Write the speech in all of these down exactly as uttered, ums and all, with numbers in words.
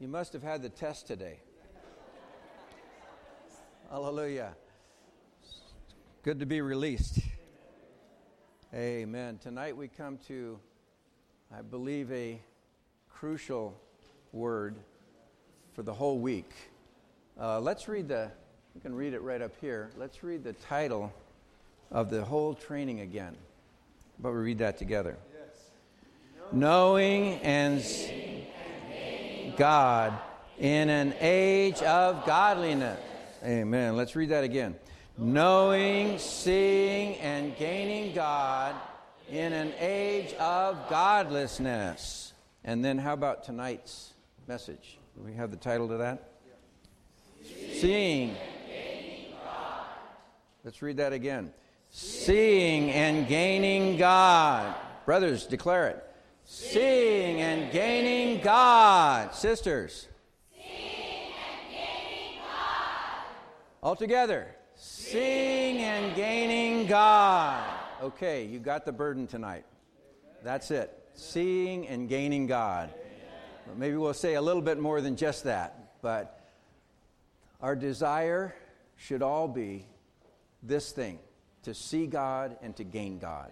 You must have had the test today. Hallelujah. Good to be released. Amen. Tonight we come to, I believe, a crucial word for the whole week. Uh, let's read the, you can read it right up here. Let's read the title of the whole training again. But we read that together. Yes. Knowing and seeing God in an age of godliness. Amen. Let's read that again. Knowing, seeing, and gaining God in an age of godlessness. And then how about tonight's message? Do we have the title to that? Seeing, seeing and gaining God. Let's read that again. Seeing and gaining God. Brothers, declare it. Seeing and gaining God. Sisters. Seeing and gaining God. All together. Seeing and gaining God. Okay, you got the burden tonight. That's it. Seeing and gaining God. But maybe we'll say a little bit more than just that. But our desire should all be this thing. To see God and to gain God.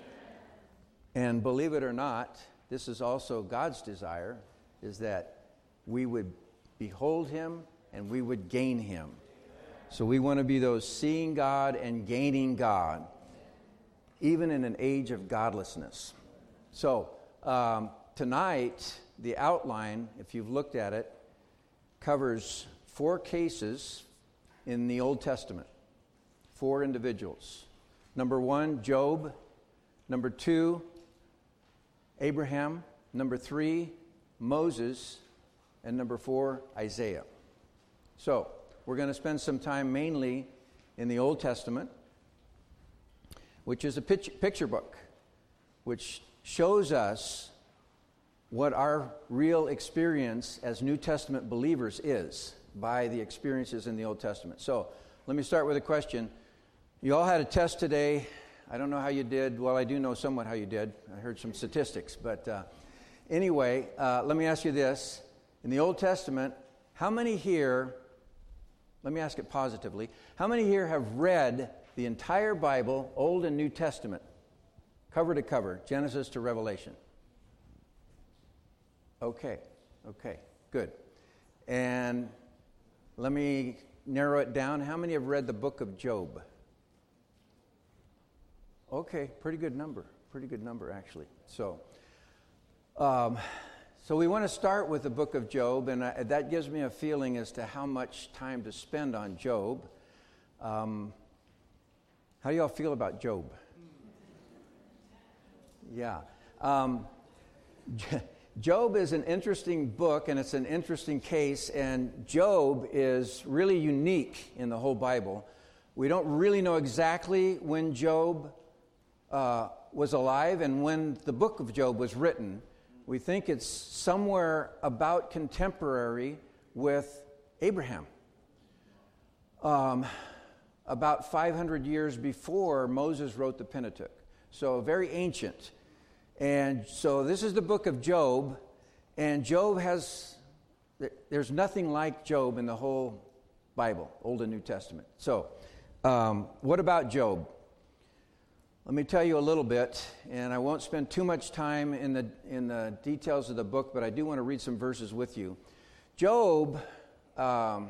And believe it or not, this is also God's desire, is that we would behold Him and we would gain Him. So we want to be those seeing God and gaining God, even in an age of godlessness. So um, tonight, the outline, if you've looked at it, covers four cases in the Old Testament. Four individuals. Number one, Job. Number two, Abraham. Number three, Moses. And number four, Isaiah. So, we're going to spend some time mainly in the Old Testament, which is a picture book, which shows us what our real experience as New Testament believers is by the experiences in the Old Testament. So, let me start with a question. You all had a test today. I don't know how you did. Well, I do know somewhat how you did. I heard some statistics. But uh, anyway, uh, let me ask you this. In the Old Testament, how many here, let me ask it positively, how many here have read the entire Bible, Old and New Testament, cover to cover, Genesis to Revelation? Okay, okay, good. And let me narrow it down. How many have read the book of Job? Okay, pretty good number. Pretty good number, actually. So, um, so we want to start with the book of Job, and I, that gives me a feeling as to how much time to spend on Job. Um, how do y'all feel about Job? Yeah. Um, Job is an interesting book, and it's an interesting case, and Job is really unique in the whole Bible. We don't really know exactly when Job uh, was alive and when the book of Job was written. We think it's somewhere about contemporary with Abraham, um, about five hundred years before Moses wrote the Pentateuch. So very ancient. And so this is the book of Job, and Job has, there's nothing like Job in the whole Bible, Old and New Testament. So, um, what about Job? Let me tell you a little bit, and I won't spend too much time in the in the details of the book, but I do want to read some verses with you. Job, um,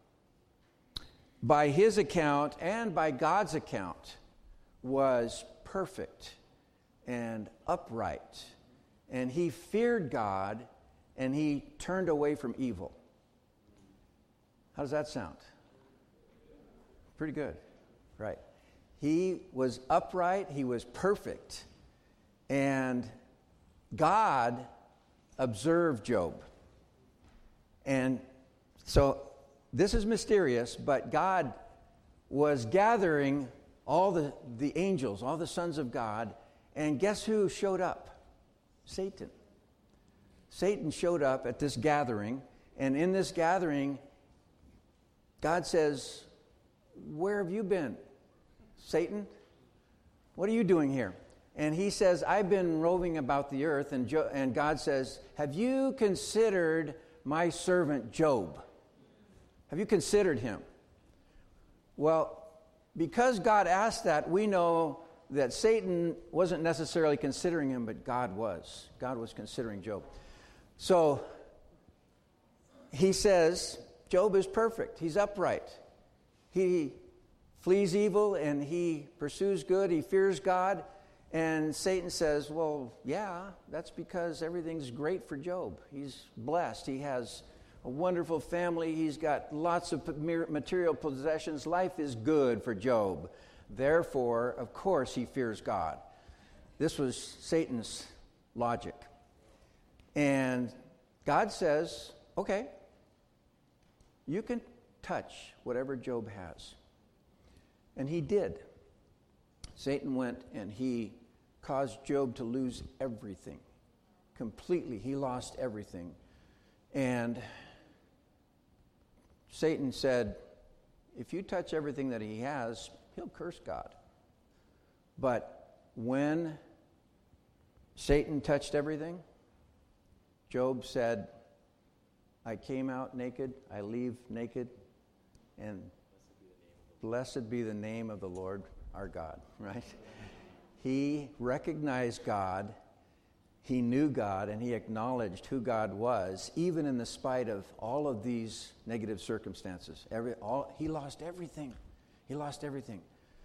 by his account and by God's account, was perfect and upright, and he feared God, and he turned away from evil. How does that sound? Pretty good, right? He was upright, he was perfect, and God observed Job. And so this is mysterious, but God was gathering all the, the angels, all the sons of God, and guess who showed up? Satan. Satan showed up at this gathering, and in this gathering, God says, "Where have you been, Satan? What are you doing here?" And he says, "I've been roving about the earth." And, Jo- and God says, "Have you considered my servant Job? Have you considered him? Well, because God asked that, we know that Satan wasn't necessarily considering him, but God was. God was considering Job. So he says, Job is perfect. He's upright. He flees evil and he pursues good. He fears God. And Satan says, well, yeah, that's because everything's great for Job. He's blessed. He has a wonderful family. He's got lots of material possessions. Life is good for Job. Therefore, of course, he fears God. This was Satan's logic. And God says, okay, you can touch whatever Job has. And he did. Satan went and he caused Job to lose everything. Completely. He lost everything. And Satan said, if you touch everything that he has, he'll curse God. But when Satan touched everything, Job said, I came out naked, I leave naked, and blessed be the name of the Lord our God, right? He recognized God, he knew God, and he acknowledged who God was, even in the spite of all of these negative circumstances. Every, all, he lost everything. He lost everything.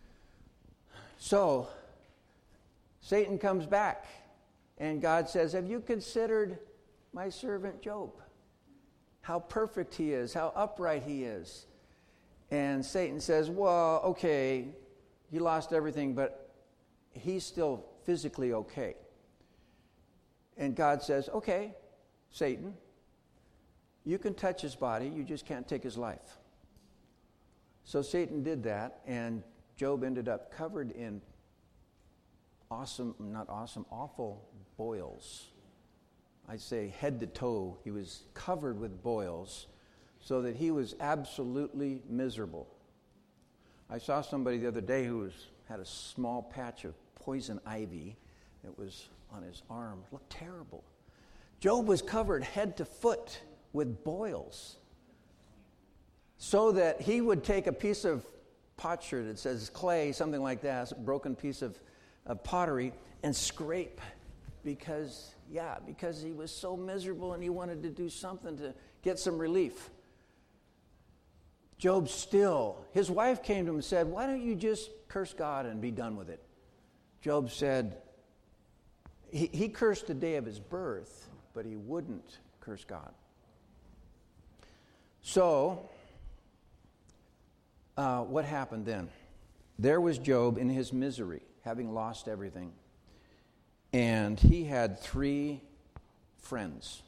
So, Satan comes back, and God says, have you considered my servant Job? How perfect he is, how upright he is. And Satan says, well, okay, he lost everything, but he's still physically okay. And God says, okay, Satan, you can touch his body, you just can't take his life. So Satan did that, and Job ended up covered in awesome, not awesome, awful boils. I say head to toe, he was covered with boils so that he was absolutely miserable. I saw somebody the other day who was, had a small patch of poison ivy that was on his arm. It looked terrible. Job was covered head to foot with boils so that he would take a piece of potsherd, it says clay, something like that, a broken piece of, of pottery, and scrape because, yeah, because he was so miserable and he wanted to do something to get some relief. Job still, his wife came to him and said, why don't you just curse God and be done with it? Job said, he, he cursed the day of his birth, but he wouldn't curse God. So, uh, what happened then? There was Job in his misery, having lost everything. And he had three friends.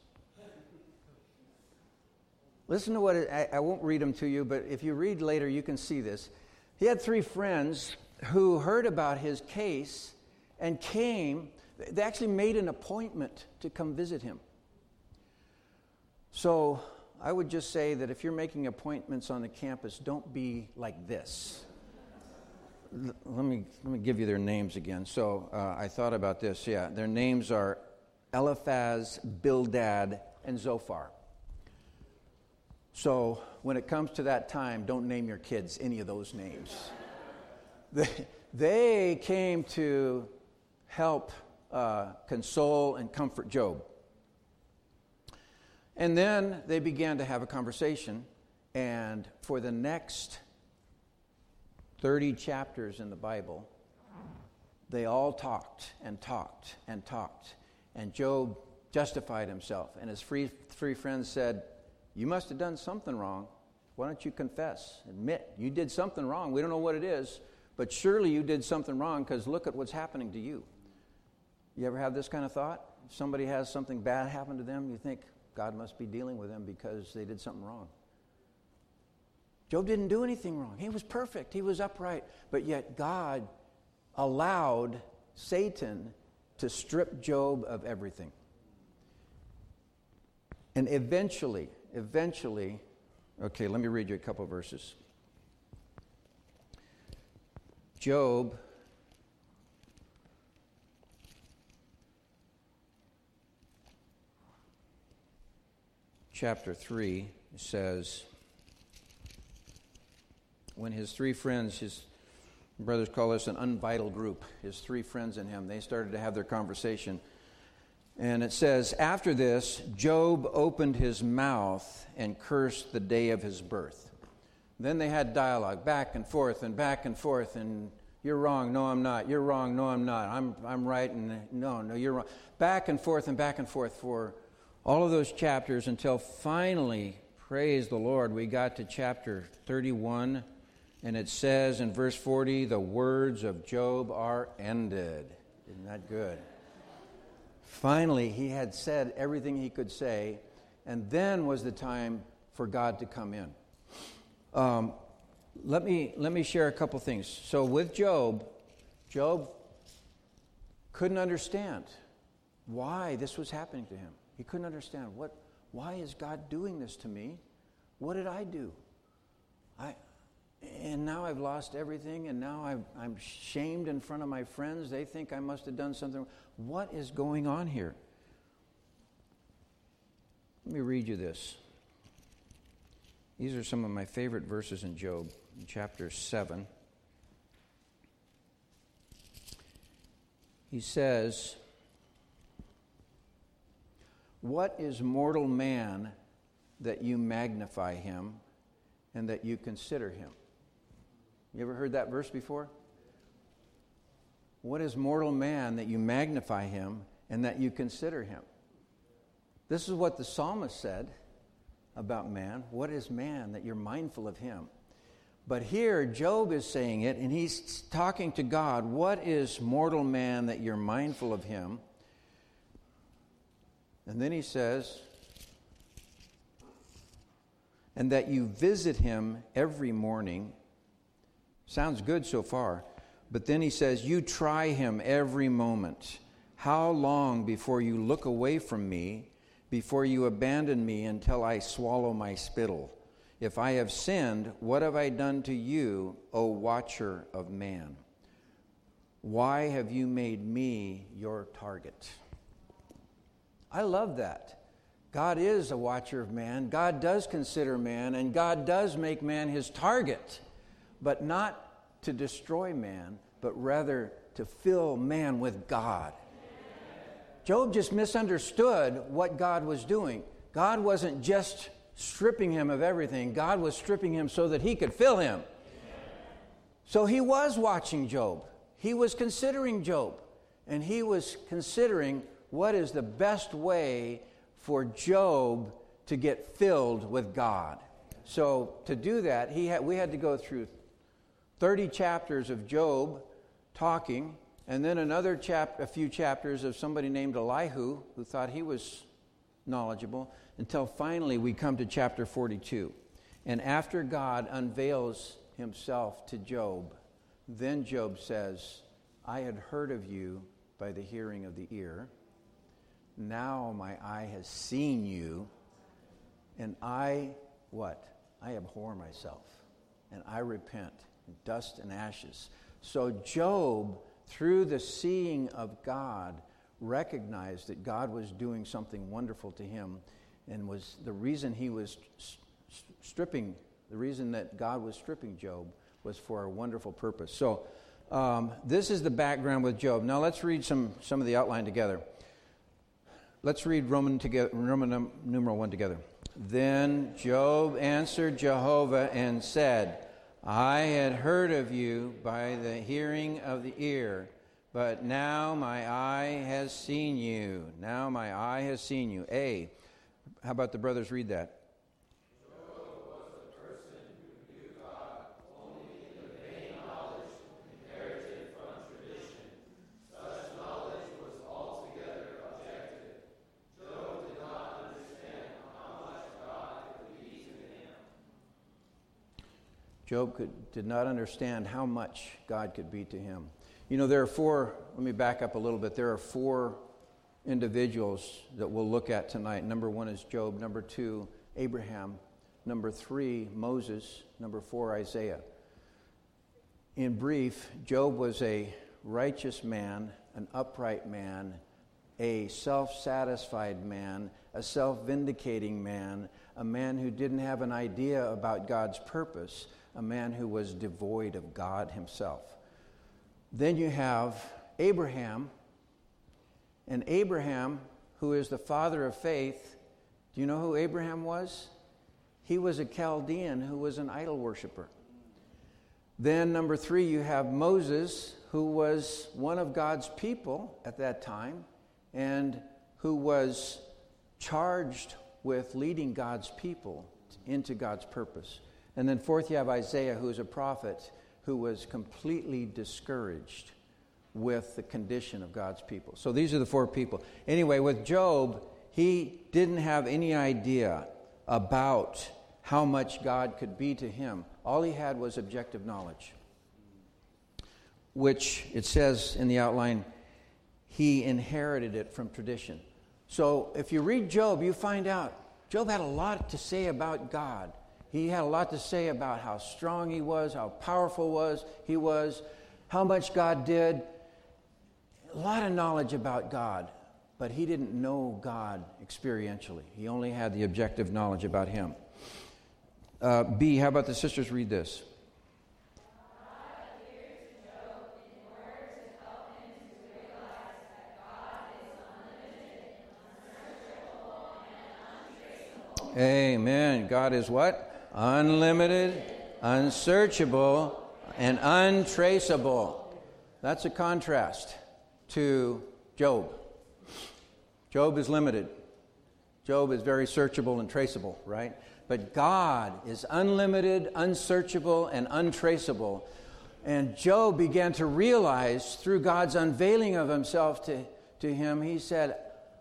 Listen to what, it, I, I won't read them to you, but if you read later, you can see this. He had three friends who heard about his case and came. They actually made an appointment to come visit him. So I would just say that if you're making appointments on the campus, don't be like this. L- let me let me give you their names again. So uh, I thought about this. Yeah, their names are Eliphaz, Bildad, and Zophar. So when it comes to that time, don't name your kids any of those names. they, they came to help uh, console and comfort Job. And then they began to have a conversation, and for the next thirty chapters in the Bible, they all talked and talked and talked. And Job justified himself, and his three, three friends said, you must have done something wrong. Why don't you confess? Admit you did something wrong. We don't know what it is, but surely you did something wrong because look at what's happening to you. You ever have this kind of thought? If somebody has something bad happen to them, you think God must be dealing with them because they did something wrong. Job didn't do anything wrong. He was perfect. He was upright. But yet God allowed Satan to strip Job of everything. And eventually, eventually, okay, let me read you a couple verses. Job chapter three, it says, when his three friends, his brothers call this an unvital group, his three friends and him, they started to have their conversation. And it says, after this, Job opened his mouth and cursed the day of his birth. Then they had dialogue, back and forth and back and forth, and you're wrong, no, I'm not. You're wrong, no, I'm not. I'm I'm right, and no, no, you're wrong. Back and forth and back and forth for all of those chapters until finally, praise the Lord, we got to chapter thirty-one, and it says in verse forty, the words of Job are ended. Isn't that good? Finally, he had said everything he could say, and then was the time for God to come in. Um, let me let me share a couple things. So with Job, Job couldn't understand why this was happening to him. He couldn't understand what. Why is God doing this to me? What did I do? I and now I've lost everything, and now I've, I'm shamed in front of my friends. They think I must have done something. What is going on here? Let me read you this. These are some of my favorite verses in Job, in chapter seven. He says, what is mortal man that you magnify him and that you consider him? You ever heard that verse before? What is mortal man that you magnify him and that you consider him? This is what the psalmist said about man. What is man that you're mindful of him? But here, Job is saying it, and he's talking to God. What is mortal man that you're mindful of him? And then he says, and that you visit him every morning. Sounds good so far. But then he says, you try him every moment. How long before you look away from me, before you abandon me until I swallow my spittle? If I have sinned, what have I done to you, O watcher of man? Why have you made me your target? I love that. God is a watcher of man. God does consider man, and God does make man his target, but not to destroy man, but rather to fill man with God. Job just misunderstood what God was doing. God wasn't just stripping him of everything. God was stripping him so that he could fill him. So he was watching Job. He was considering Job. And he was considering what is the best way for Job to get filled with God. So to do that, he had, we had to go through thirty chapters of Job talking, and then another chap, a few chapters of somebody named Elihu, who thought he was knowledgeable, until finally we come to chapter forty-two. And after God unveils himself to Job, then Job says, I had heard of you by the hearing of the ear. Now my eye has seen you, and I, what? I abhor myself, and I repent, in dust and ashes. So Job, through the seeing of God, recognized that God was doing something wonderful to him, and was the reason he was stripping, the reason that God was stripping Job was for a wonderful purpose. So um, this is the background with Job. Now let's read some, some of the outline together. Let's read Roman, together, Roman numeral one together. Then Job answered Jehovah and said, I had heard of you by the hearing of the ear, but now my eye has seen you. Now my eye has seen you. A. How about the brothers read that? Job was a person who knew God only in the vain knowledge inherited from tradition. Such knowledge was altogether objective. Job did not understand how much God could be to him. Job could, did not understand how much God could be to him. You know, there are four, let me back up a little bit. There are four individuals that we'll look at tonight. Number one is Job. Number two, Abraham. Number three, Moses. Number four, Isaiah. In brief, Job was a righteous man, an upright man, a self-satisfied man, a self-vindicating man, a man who didn't have an idea about God's purpose, a man who was devoid of God himself. Then you have Abraham, and Abraham, who is the father of faith. Do you know who Abraham was? He was a Chaldean who was an idol worshiper. Then number three, you have Moses, who was one of God's people at that time and who was charged with leading God's people into God's purpose. And then fourth, you have Isaiah, who is a prophet who was completely discouraged with the condition of God's people. So these are the four people. Anyway, with Job, he didn't have any idea about how much God could be to him. All he had was objective knowledge, which it says in the outline, he inherited it from tradition. So if you read Job, you find out Job had a lot to say about God. He had a lot to say about how strong he was, how powerful was he was, how much God did. A lot of knowledge about God, but he didn't know God experientially. He only had the objective knowledge about him. Uh, B, how about the sisters read this? Amen. God is what? Unlimited, unsearchable, and untraceable. That's a contrast to Job. Job is limited. Job is very searchable and traceable, right? But God is unlimited, unsearchable, and untraceable. And Job began to realize through God's unveiling of himself to, to him, he said,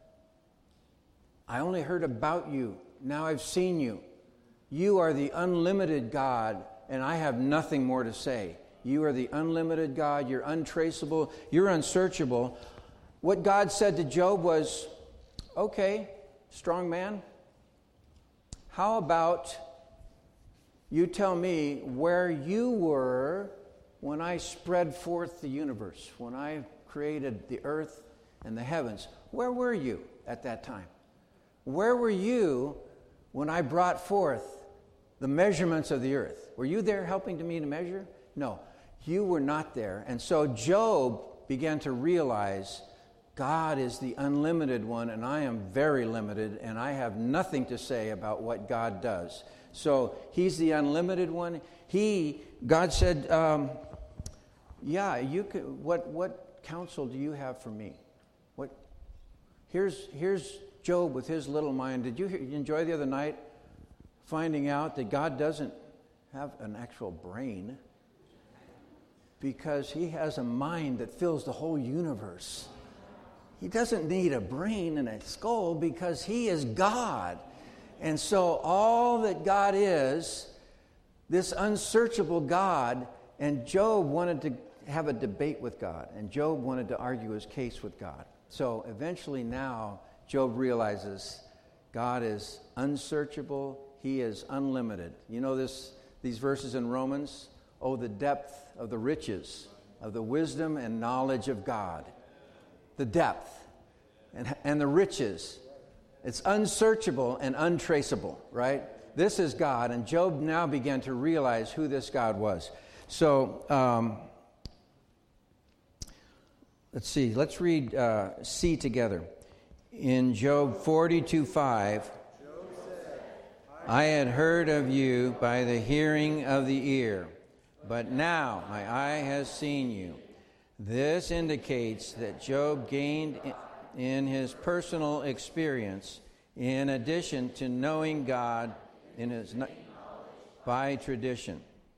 I only heard about you. Now I've seen you. You are the unlimited God, and I have nothing more to say. You are the unlimited God. You're untraceable. You're unsearchable. What God said to Job was, okay, strong man, how about you tell me where you were when I spread forth the universe, when I created the earth and the heavens? Where were you at that time? Where were you when I brought forth the measurements of the earth? Were you there helping to me to measure? No, you were not there. And so Job began to realize God is the unlimited one, and I am very limited, and I have nothing to say about what God does. So he's the unlimited one. He, God said, um, yeah, you could, what what counsel do you have for me? What? Here's here's Job with his little mind. Did you enjoy the other night finding out that God doesn't have an actual brain because he has a mind that fills the whole universe? He doesn't need a brain and a skull because he is God. And so all that God is, this unsearchable God, and Job wanted to have a debate with God, and Job wanted to argue his case with God. So eventually now, Job realizes God is unsearchable, he is unlimited. You know this these verses in Romans? Oh, the depth of the riches of the wisdom and knowledge of God. The depth and, and the riches. It's unsearchable and untraceable, right? This is God, and Job now began to realize who this God was. So, um, let's see, let's read uh, C together. In Job forty-two five, I had heard of you by the hearing of the ear, but now my eye has seen you. This indicates that Job gained in his personal experience, in addition to knowing God in his by tradition.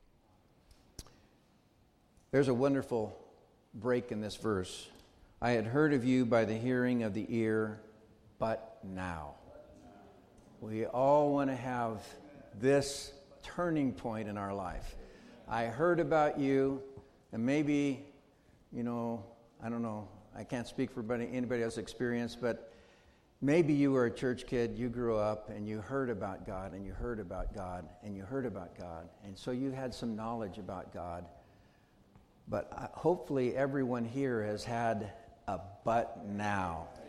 There's a wonderful break in this verse. I had heard of you by the hearing of the ear, but now. We all want to have this turning point in our life. I heard about you, and maybe, you know, I don't know, I can't speak for anybody, anybody else's experience, but maybe you were a church kid, you grew up, and you heard about God, and you heard about God, and you heard about God, and so you had some knowledge about God. But hopefully everyone here has had a but now.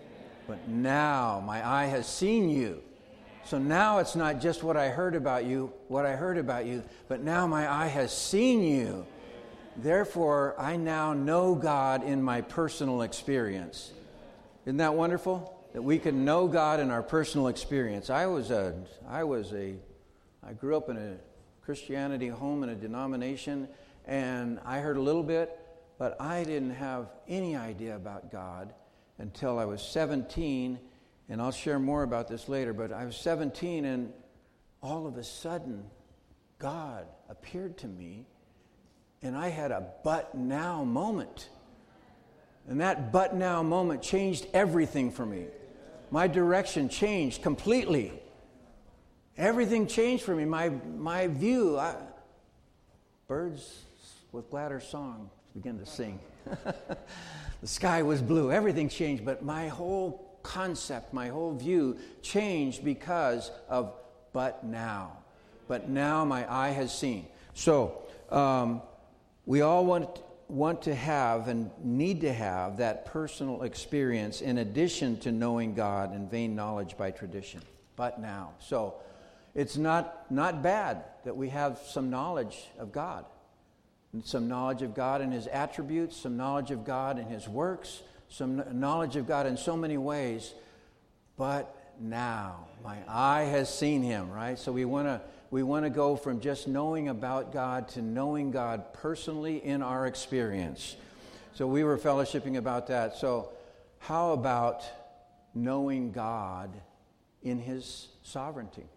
but now my eye has seen you. So now it's not just what I heard about you, what I heard about you, but now my eye has seen you. Therefore, I now know God in my personal experience. Isn't that wonderful? That we can know God in our personal experience. I was a, I was a, I grew up in a Christianity home in a denomination, and I heard a little bit, but I didn't have any idea about God until I was seventeen. And I'll share more about this later, but I was seventeen, and all of a sudden, God appeared to me, and I had a but now moment. And that but now moment changed everything for me. My direction changed completely. Everything changed for me. My my view. I, birds with gladder song began to sing. The sky was blue. Everything changed, but my whole concept, my whole view changed because of but now. But now my eye has seen. So um, we all want want to have and need to have that personal experience in addition to knowing God and vain knowledge by tradition. But now. So it's not not bad that we have some knowledge of God. And some knowledge of God and His attributes, some knowledge of God and His works, some knowledge of God in so many ways, but now my eye has seen Him, right? So we want to we want to go from just knowing about God to knowing God personally in our experience. So we were fellowshipping about that. So how about knowing God in His sovereignty?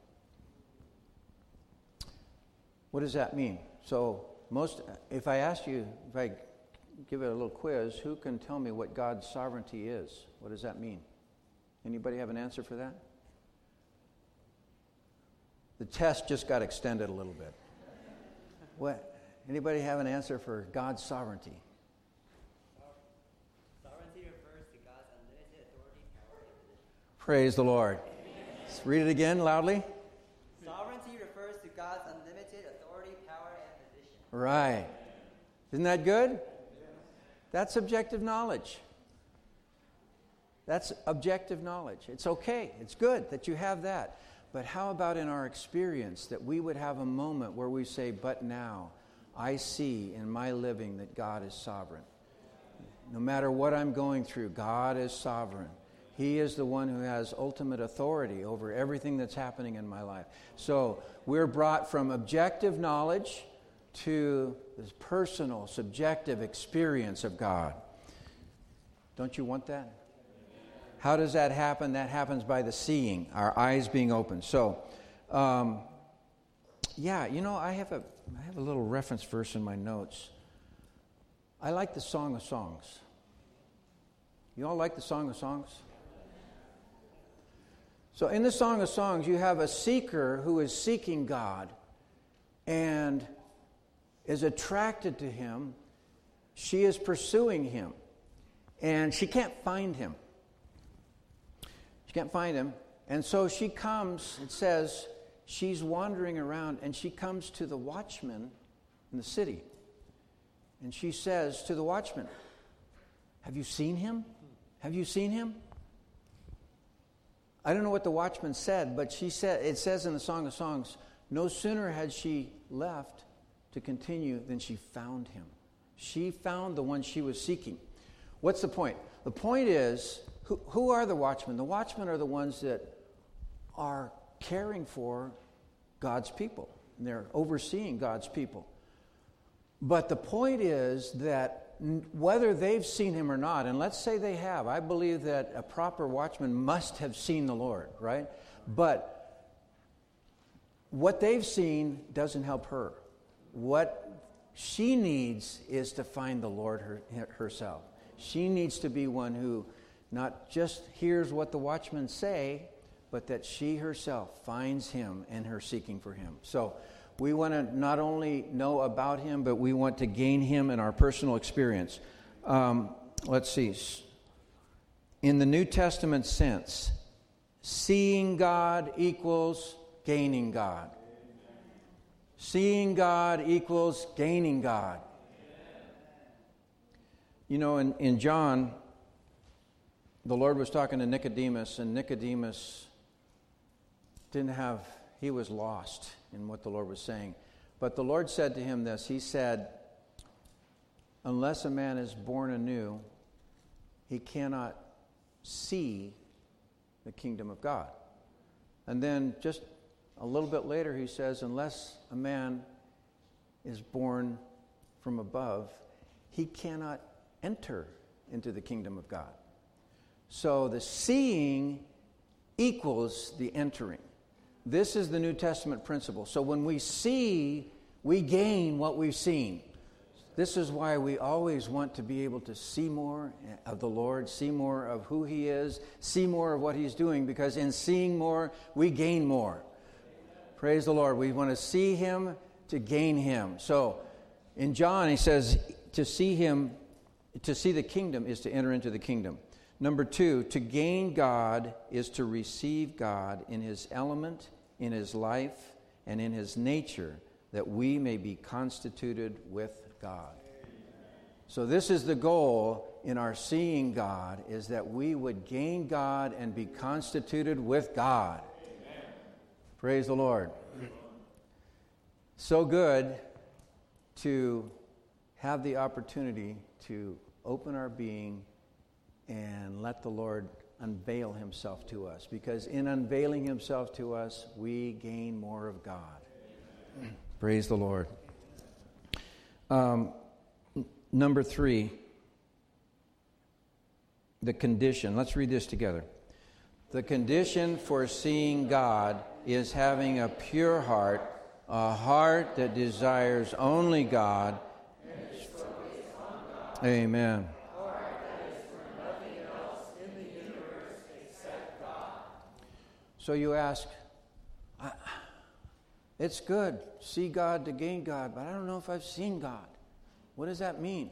What does that mean? So most, if I ask you, if I give it a little quiz, who can tell me what God's sovereignty is? What does that mean? Anybody have an answer for that? The test just got extended a little bit. What? Anybody have an answer for God's sovereignty? Sovereignty refers to God's unlimited authority, power, and position. Praise the Lord. Let's read it again loudly. Sovereignty refers to God's unlimited authority, power, and position. Right. Isn't that good? That's objective knowledge. That's objective knowledge. It's okay. It's good that you have that. But how about in our experience that we would have a moment where we say, but now I see in my living that God is sovereign. No matter what I'm going through, God is sovereign. He is the one who has ultimate authority over everything that's happening in my life. So we're brought from objective knowledge to this personal, subjective experience of God. Don't you want that? How does that happen? That happens by the seeing, our eyes being open. So, um, yeah, you know, I have a I have a little reference verse in my notes. I like the Song of Songs. You all like the Song of Songs? So in the Song of Songs, you have a seeker who is seeking God and is attracted to Him. She is pursuing Him, and she can't find Him. She can't find Him. And so she comes, it says, she's wandering around, and she comes to the watchman in the city. And she says to the watchman, have you seen him? Have you seen him? I don't know what the watchman said, but she said, it says in the Song of Songs, no sooner had she left to continue than she found him. She found the one she was seeking. What's the point? The point is, who, who are the watchmen? The watchmen are the ones that are caring for God's people. And they're overseeing God's people. But the point is that whether they've seen him or not, and let's say they have, I believe that a proper watchman must have seen the Lord, right? But what they've seen doesn't help her. What she needs is to find the Lord her, herself. She needs to be one who not just hears what the watchmen say, but that she herself finds him in her seeking for him. So we want to not only know about him, but we want to gain him in our personal experience. Um, let's see. In the New Testament sense, seeing God equals gaining God. Seeing God equals gaining God. You know, in, in John, the Lord was talking to Nicodemus, and Nicodemus didn't have, he was lost in what the Lord was saying. But the Lord said to him this, he said, unless a man is born anew, he cannot see the kingdom of God. And then just a little bit later he says, unless a man is born from above, he cannot enter into the kingdom of God. So the seeing equals the entering. This is the New Testament principle. So when we see, we gain what we've seen. This is why we always want to be able to see more of the Lord, see more of who He is, see more of what He's doing, because in seeing more, we gain more. Amen. Praise the Lord. We want to see Him to gain Him. So in John, he says, to see Him, to see the kingdom is to enter into the kingdom. Number two, to gain God is to receive God in His element, in His life, and in His nature, that we may be constituted with God. So this is the goal in our seeing God, is that we would gain God and be constituted with God. Amen. Praise the Lord. So good to have the opportunity to open our being and let the Lord unveil Himself to us, because in unveiling Himself to us, we gain more of God. Amen. Praise the Lord. Um, n- number three, the condition. Let's read this together. The condition for seeing God is having a pure heart, a heart that desires only God. Amen. So you ask, I, it's good, see God to gain God, but I don't know if I've seen God. What does that mean?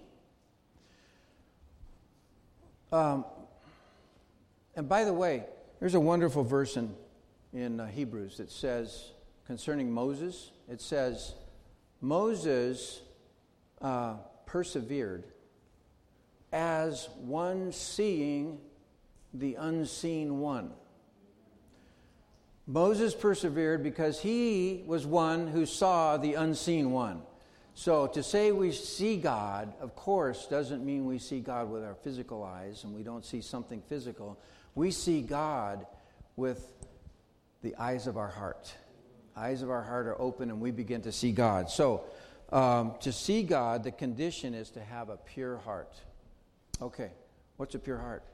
Um, and by the way, there's a wonderful verse in, in uh, Hebrews that says, concerning Moses, it says, Moses uh, persevered as one seeing the unseen one. Moses persevered because he was one who saw the unseen one. So to say we see God, of course, doesn't mean we see God with our physical eyes and we don't see something physical. We see God with the eyes of our heart. Eyes of our heart are open and we begin to see God. So um, to see God, the condition is to have a pure heart. Okay, what's a pure heart?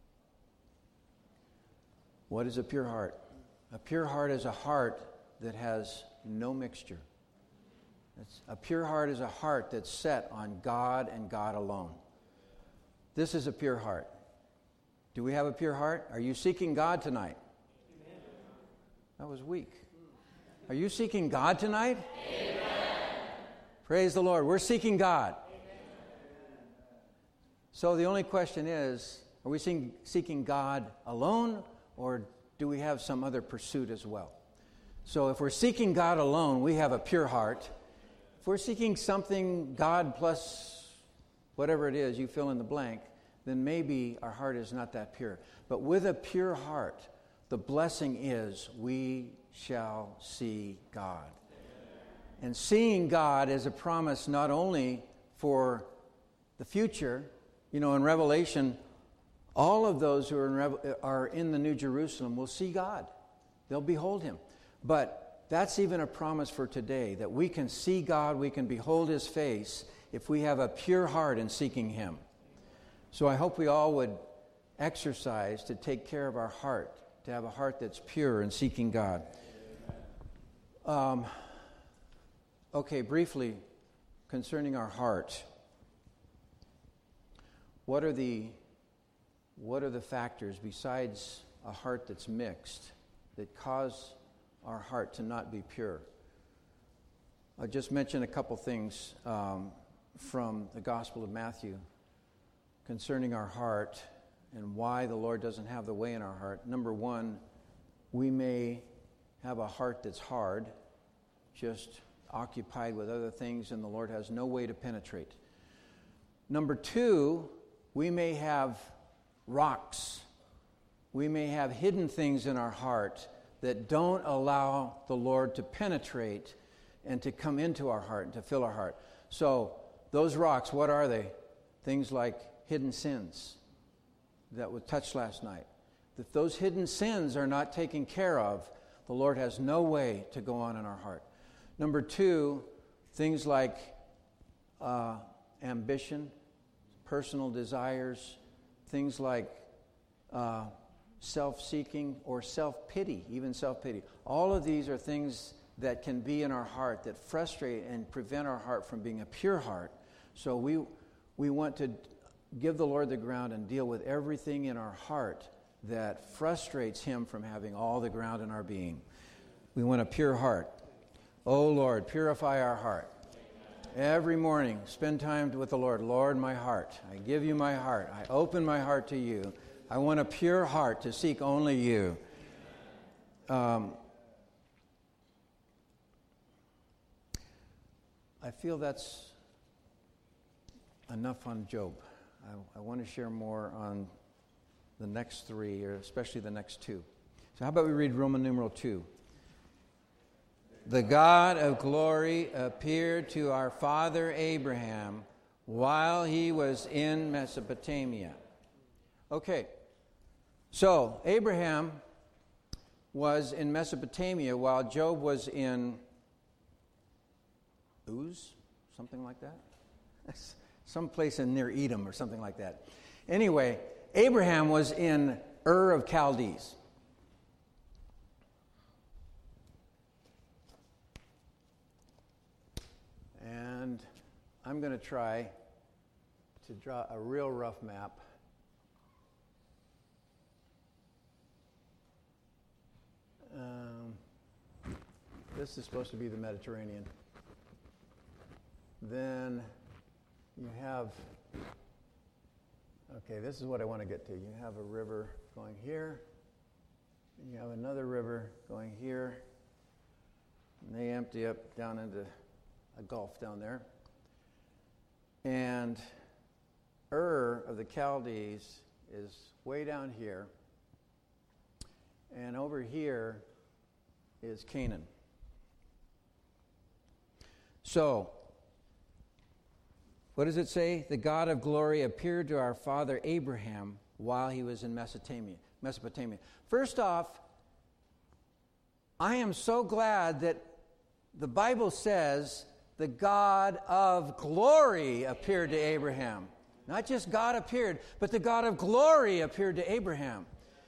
What is a pure heart? A pure heart is a heart that has no mixture. It's, a pure heart is a heart that's set on God and God alone. This is a pure heart. Do we have a pure heart? Are you seeking God tonight? Amen. That was weak. Are you seeking God tonight? Amen. Praise the Lord. We're seeking God. Amen. So the only question is, are we seeking, seeking God alone, or do we have some other pursuit as well? So if we're seeking God alone, we have a pure heart. If we're seeking something, God plus whatever it is, you fill in the blank, then maybe our heart is not that pure. But with a pure heart, the blessing is we shall see God. And seeing God is a promise not only for the future. You know, in Revelation, all of those who are in, Revel- are in the New Jerusalem will see God. They'll behold Him. But that's even a promise for today, that we can see God, we can behold His face if we have a pure heart in seeking Him. So I hope we all would exercise to take care of our heart, to have a heart that's pure in seeking God. Um, okay, briefly, concerning our heart, what are the What are the factors besides a heart that's mixed that cause our heart to not be pure? I'll just mention a couple things um, from the Gospel of Matthew concerning our heart and why the Lord doesn't have the way in our heart. Number one, we may have a heart that's hard, just occupied with other things, and the Lord has no way to penetrate. Number two, we may have rocks we may have hidden things in our heart that don't allow the Lord to penetrate and to come into our heart and to fill our heart. So those rocks, what are they? Things like hidden sins that was touched last night. If those hidden sins are not taken care of, the Lord has no way to go on in our heart. Number two, things like uh, ambition, personal desires, things like uh, self-seeking or self-pity, even self-pity. All of these are things that can be in our heart that frustrate and prevent our heart from being a pure heart. So we we want to give the Lord the ground and deal with everything in our heart that frustrates Him from having all the ground in our being. We want a pure heart. Oh Lord, purify our heart. Every morning, spend time with the Lord. Lord, my heart. I give you my heart. I open my heart to you. I want a pure heart to seek only you. Um, I feel that's enough on Job. I, I want to share more on the next three, or especially the next two. So how about we read Roman numeral two? The God of glory appeared to our father Abraham while he was in Mesopotamia. Okay, so Abraham was in Mesopotamia while Job was in Uz, something like that? Some place in near Edom or something like that. Anyway, Abraham was in Ur of Chaldees. And I'm going to try to draw a real rough map. Um, this is supposed to be the Mediterranean. Then you have, okay, this is what I want to get to. You have a river going here, and you have another river going here, and they empty up down into a gulf down there. And Ur of the Chaldees is way down here, and over here is Canaan. So, what does it say? The God of glory appeared to our father Abraham while he was in Mesopotamia. Mesopotamia. First off, I am so glad that the Bible says the God of glory appeared to Abraham. Not just God appeared, but the God of glory appeared to Abraham.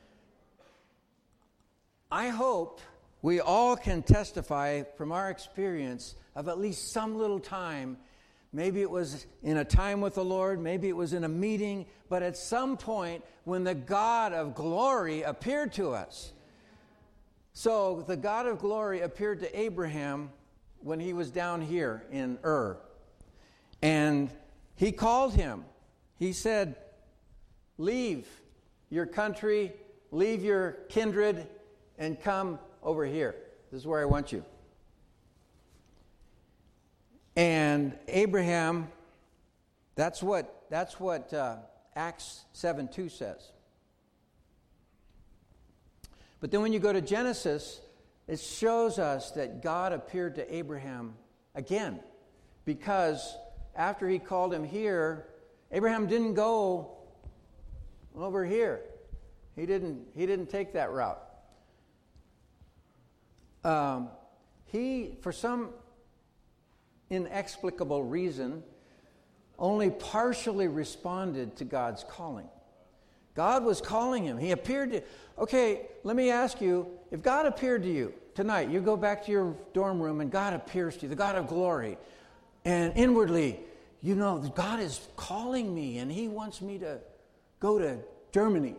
I hope we all can testify from our experience of at least some little time. Maybe it was in a time with the Lord, maybe it was in a meeting, but at some point when the God of glory appeared to us. So the God of glory appeared to Abraham when he was down here in Ur. And he called him. He said, leave your country, leave your kindred, and come over here. This is where I want you. And Abraham, that's what that's what uh, Acts seven two says. But then when you go to Genesis, it shows us that God appeared to Abraham again, because after he called him here, Abraham didn't go over here. He didn't. He didn't take that route. Um, he, for some inexplicable reason, only partially responded to God's calling. God was calling him. He appeared to... Okay, let me ask you, if God appeared to you tonight, you go back to your dorm room and God appears to you, the God of glory, and inwardly, you know, God is calling me and He wants me to go to Germany.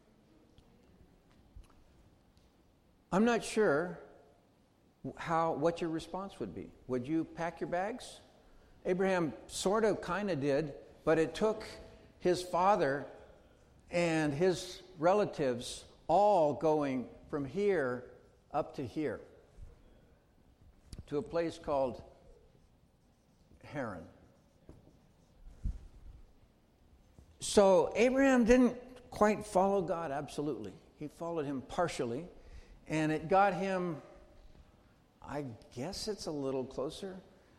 I'm not sure how what your response would be. Would you pack your bags? Abraham sort of kind of did, but it took his father and his relatives all going from here up to here to a place called Haran. So Abraham didn't quite follow God absolutely. he followed him partially, and it got him, I guess it's a little closer.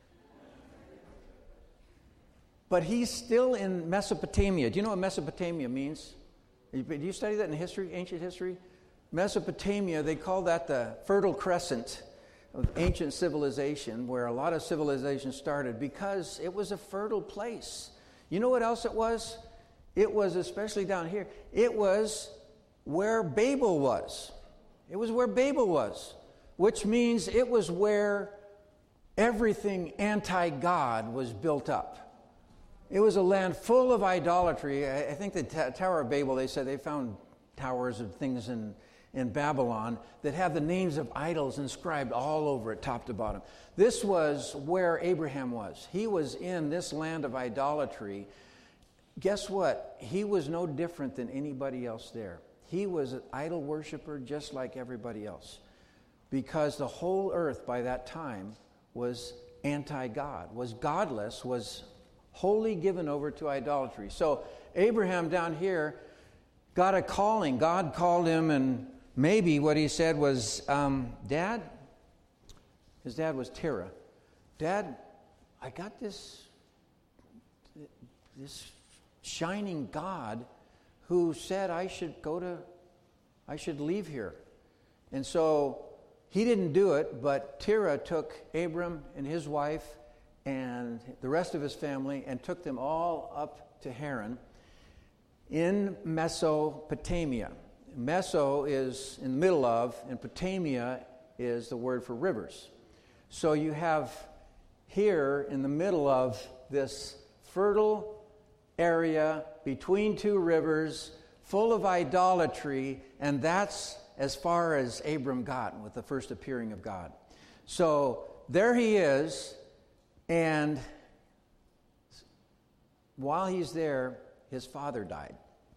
But he's still in Mesopotamia. Do you know what Mesopotamia means? Do you study that in history, ancient history? Mesopotamia, they call that the Fertile Crescent of ancient civilization, where a lot of civilization started because it was a fertile place. You know what else it was? It was, especially down here, it was where Babel was. It was where Babel was, which means it was where everything anti-God was built up. It was a land full of idolatry. I think the t- Tower of Babel, they said they found towers of things in, in Babylon that have the names of idols inscribed all over it, top to bottom. This was where Abraham was. He was in this land of idolatry. Guess what? He was no different than anybody else there. He was an idol worshiper just like everybody else, because the whole earth by that time was anti-God, was godless, was wholly given over to idolatry. So Abraham down here got a calling. God called him, and maybe what he said was, um, Dad, his dad was Terah. Dad, I got this, this shining God who said I should go to, I should leave here. And so he didn't do it, but Terah took Abram and his wife and the rest of his family and took them all up to Haran in Mesopotamia. Meso is in the middle of, and Potamia is the word for rivers. So you have here in the middle of this fertile area between two rivers, full of idolatry, and that's as far as Abram got with the first appearing of God. So there he is, and while he's there, his father died.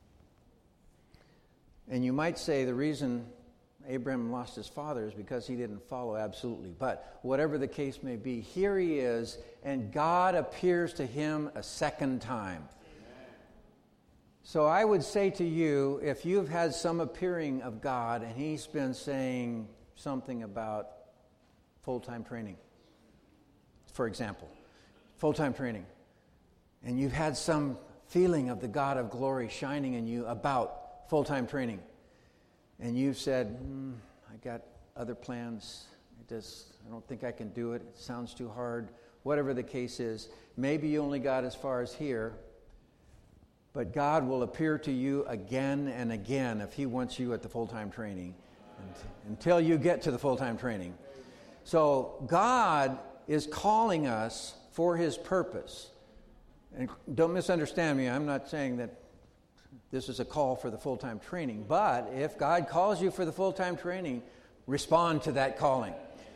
And you might say the reason Abraham lost his father is because he didn't follow absolutely. But whatever the case may be, here he is, and God appears to him a second time. Amen. So I would say to you, if you've had some appearing of God and he's been saying something about full-time training, for example, full-time training, and you've had some feeling of the God of glory shining in you about full-time training, and you've said, mm, I got other plans, I just, I don't think I can do it, it sounds too hard, whatever the case is, maybe you only got as far as here, but God will appear to you again and again if he wants you at the full-time training, and, until you get to the full-time training. So God is calling us for his purpose. And don't misunderstand me, I'm not saying that this is a call for the full-time training, but if God calls you for the full-time training, respond to that calling.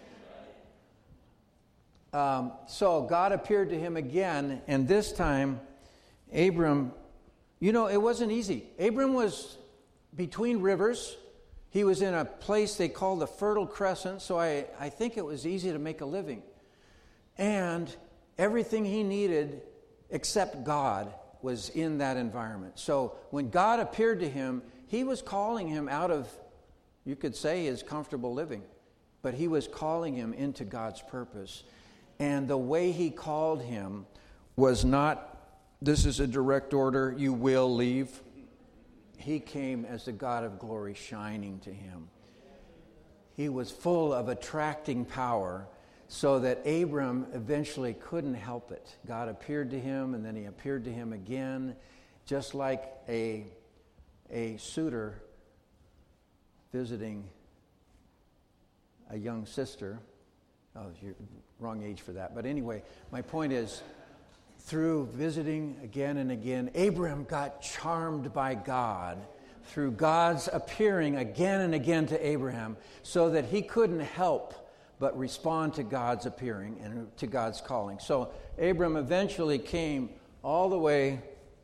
Um, so God appeared to him again, and this time, Abram, you know, it wasn't easy. Abram was between rivers. He was in a place they call the Fertile Crescent, so I, I think it was easy to make a living. And everything he needed except God was in that environment. So when God appeared to him, he was calling him out of, you could say, his comfortable living, but he was calling him into God's purpose. And the way he called him was not, this is a direct order, you will leave. He came as the God of glory shining to him. He was full of attracting power, so that Abram eventually couldn't help it. God appeared to him, and then he appeared to him again, just like a, a suitor visiting a young sister. Oh, you're wrong age for that. But anyway, my point is, through visiting again and again, Abram got charmed by God through God's appearing again and again to Abraham, so that he couldn't help but respond to God's appearing and to God's calling. So Abram eventually came all the way,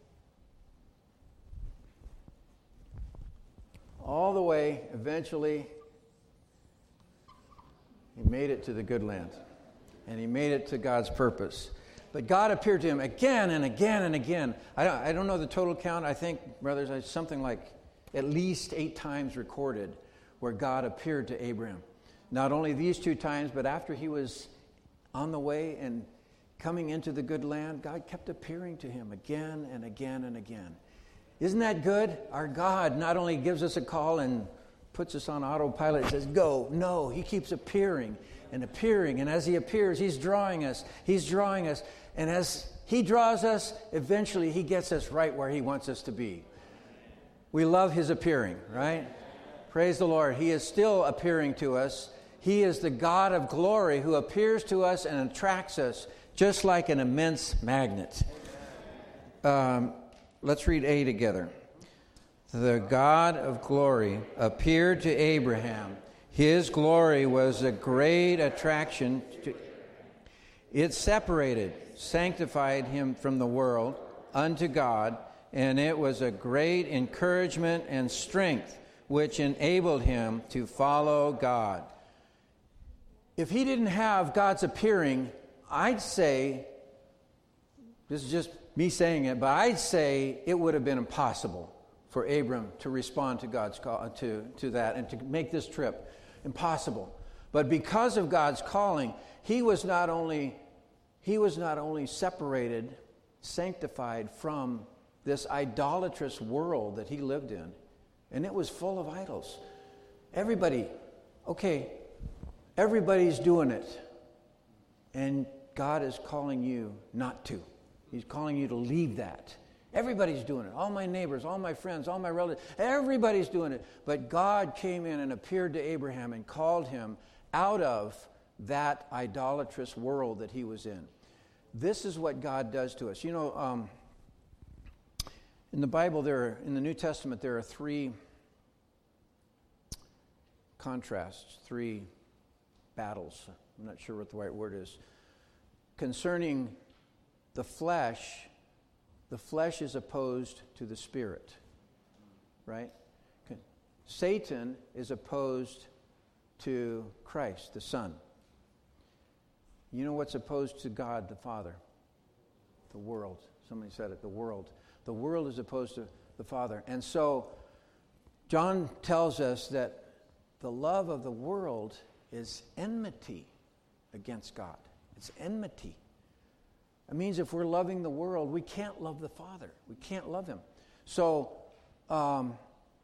all the way, eventually, he made it to the good land. And he made it to God's purpose. But God appeared to him again and again and again. I don't, I don't know the total count. I think, brothers, it's something like at least eight times recorded where God appeared to Abraham. Not only these two times, but after he was on the way and coming into the good land, God kept appearing to him again and again and again. Isn't that good? Our God not only gives us a call and puts us on autopilot and says, go. No, he keeps appearing and appearing. And as he appears, he's drawing us. He's drawing us. And as he draws us, eventually he gets us right where he wants us to be. We love his appearing, right? Praise the Lord. He is still appearing to us. He is the God of glory who appears to us and attracts us just like an immense magnet. Um, let's read A together. The God of glory appeared to Abraham. His glory was a great attraction. To, it separated, sanctified him from the world unto God, and it was a great encouragement and strength which enabled him to follow God. If he didn't have God's appearing, I'd say, this is just me saying it, but I'd say it would have been impossible for Abram to respond to God's call, to, to that and to make this trip. Impossible. But because of God's calling, he was not only he was not only separated, sanctified from this idolatrous world that he lived in, and it was full of idols. Everybody, okay, everybody's doing it. And God is calling you not to. He's calling you to leave that. Everybody's doing it. All my neighbors, all my friends, all my relatives, everybody's doing it. But God came in and appeared to Abraham and called him out of that idolatrous world that he was in. This is what God does to us. You know, um, in the Bible, there are, in the New Testament, there are three contrasts, three battles. I'm not sure what the right word is. Concerning the flesh, the flesh is opposed to the spirit, right? Satan is opposed to Christ, the Son. You know what's opposed to God, the Father? The world. Somebody said it, the world. The world is opposed to the Father. And so, John tells us that the love of the world is enmity against God. It's enmity. It means if we're loving the world, we can't love the Father. We can't love him. So, um,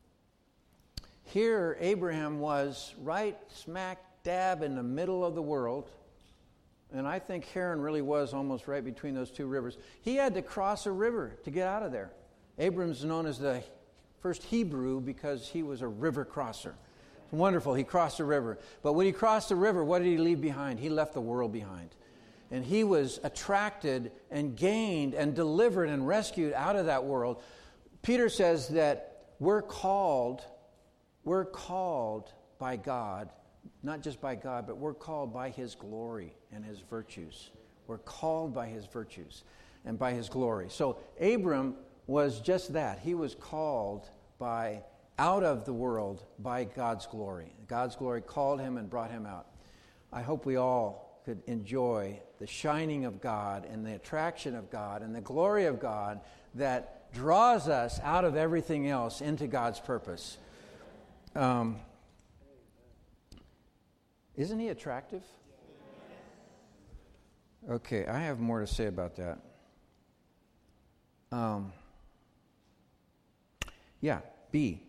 here Abraham was right smack dab in the middle of the world. And I think Haran really was almost right between those two rivers. He had to cross a river to get out of there. Abram's known as the first Hebrew because he was a river crosser. It's wonderful. He crossed a river. But when he crossed the river, what did he leave behind? He left the world behind. And he was attracted and gained and delivered and rescued out of that world. Peter says that we're called, we're called by God, not just by God, but we're called by his glory and his virtues. We're called by his virtues and by his glory. So Abram was just that. He was called by out of the world by God's glory. God's glory called him and brought him out. I hope we all could enjoy the shining of God and the attraction of God and the glory of God that draws us out of everything else into God's purpose. Um, isn't he attractive? Okay, I have more to say about that. Um, yeah, B.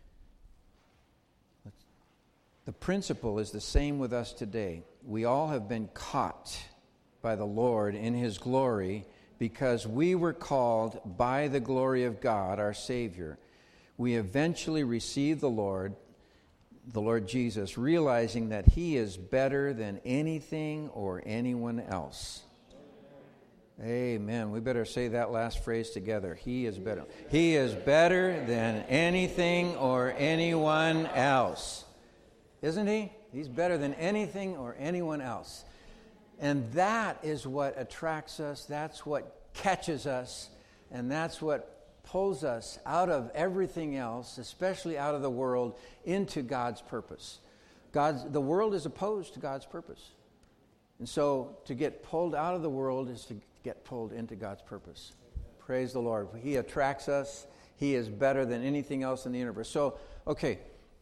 The principle is the same with us today. We all have been caught by the Lord in his glory because we were called by the glory of God, our Savior. We eventually received the Lord, the Lord Jesus, realizing that he is better than anything or anyone else. Amen. We better say that last phrase together. He is better. He is better than anything or anyone else. Isn't he? He's better than anything or anyone else. And that is what attracts us. That's what catches us. And that's what pulls us out of everything else, especially out of the world, into God's purpose. God's, the world is opposed to God's purpose. And so to get pulled out of the world is to get pulled into God's purpose. Praise the Lord. He attracts us. He is better than anything else in the universe. So, okay.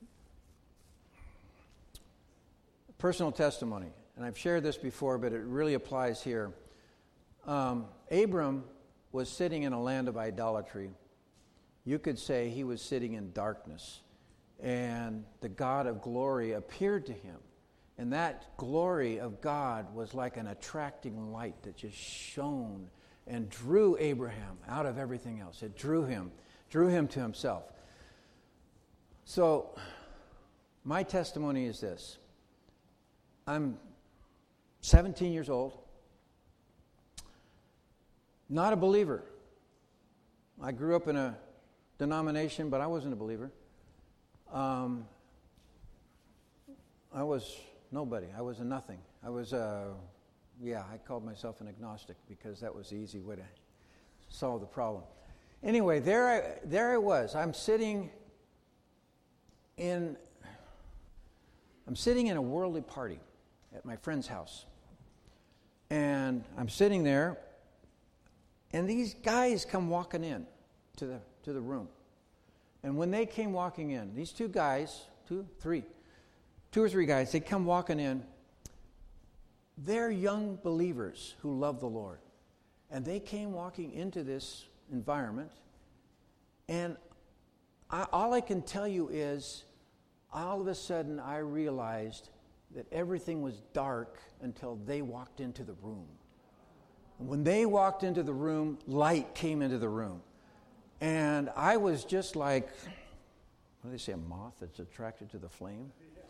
Personal testimony. And I've shared this before, but it really applies here. Um, Abram was sitting in a land of idolatry. You could say he was sitting in darkness. And the God of glory appeared to him. And that glory of God was like an attracting light that just shone and drew Abraham out of everything else. It drew him, drew him to himself. So, my testimony is this. I'm seventeen years old, not a believer. I grew up in a denomination, but I wasn't a believer. Um, I was nobody. I was a nothing. I was a, yeah, I called myself an agnostic because that was the easy way to solve the problem. Anyway, there I, there I was. I'm sitting in, I'm sitting in a worldly party at my friend's house. And I'm sitting there, and these guys come walking in to the to the room. And when they came walking in, these two guys, two, three, two or three guys, they come walking in. They're young believers who love the Lord. And they came walking into this environment. And I, all I can tell you is, all of a sudden I realized that everything was dark until they walked into the room. And when they walked into the room, light came into the room. And I was just like, what do they say, a moth that's attracted to the flame?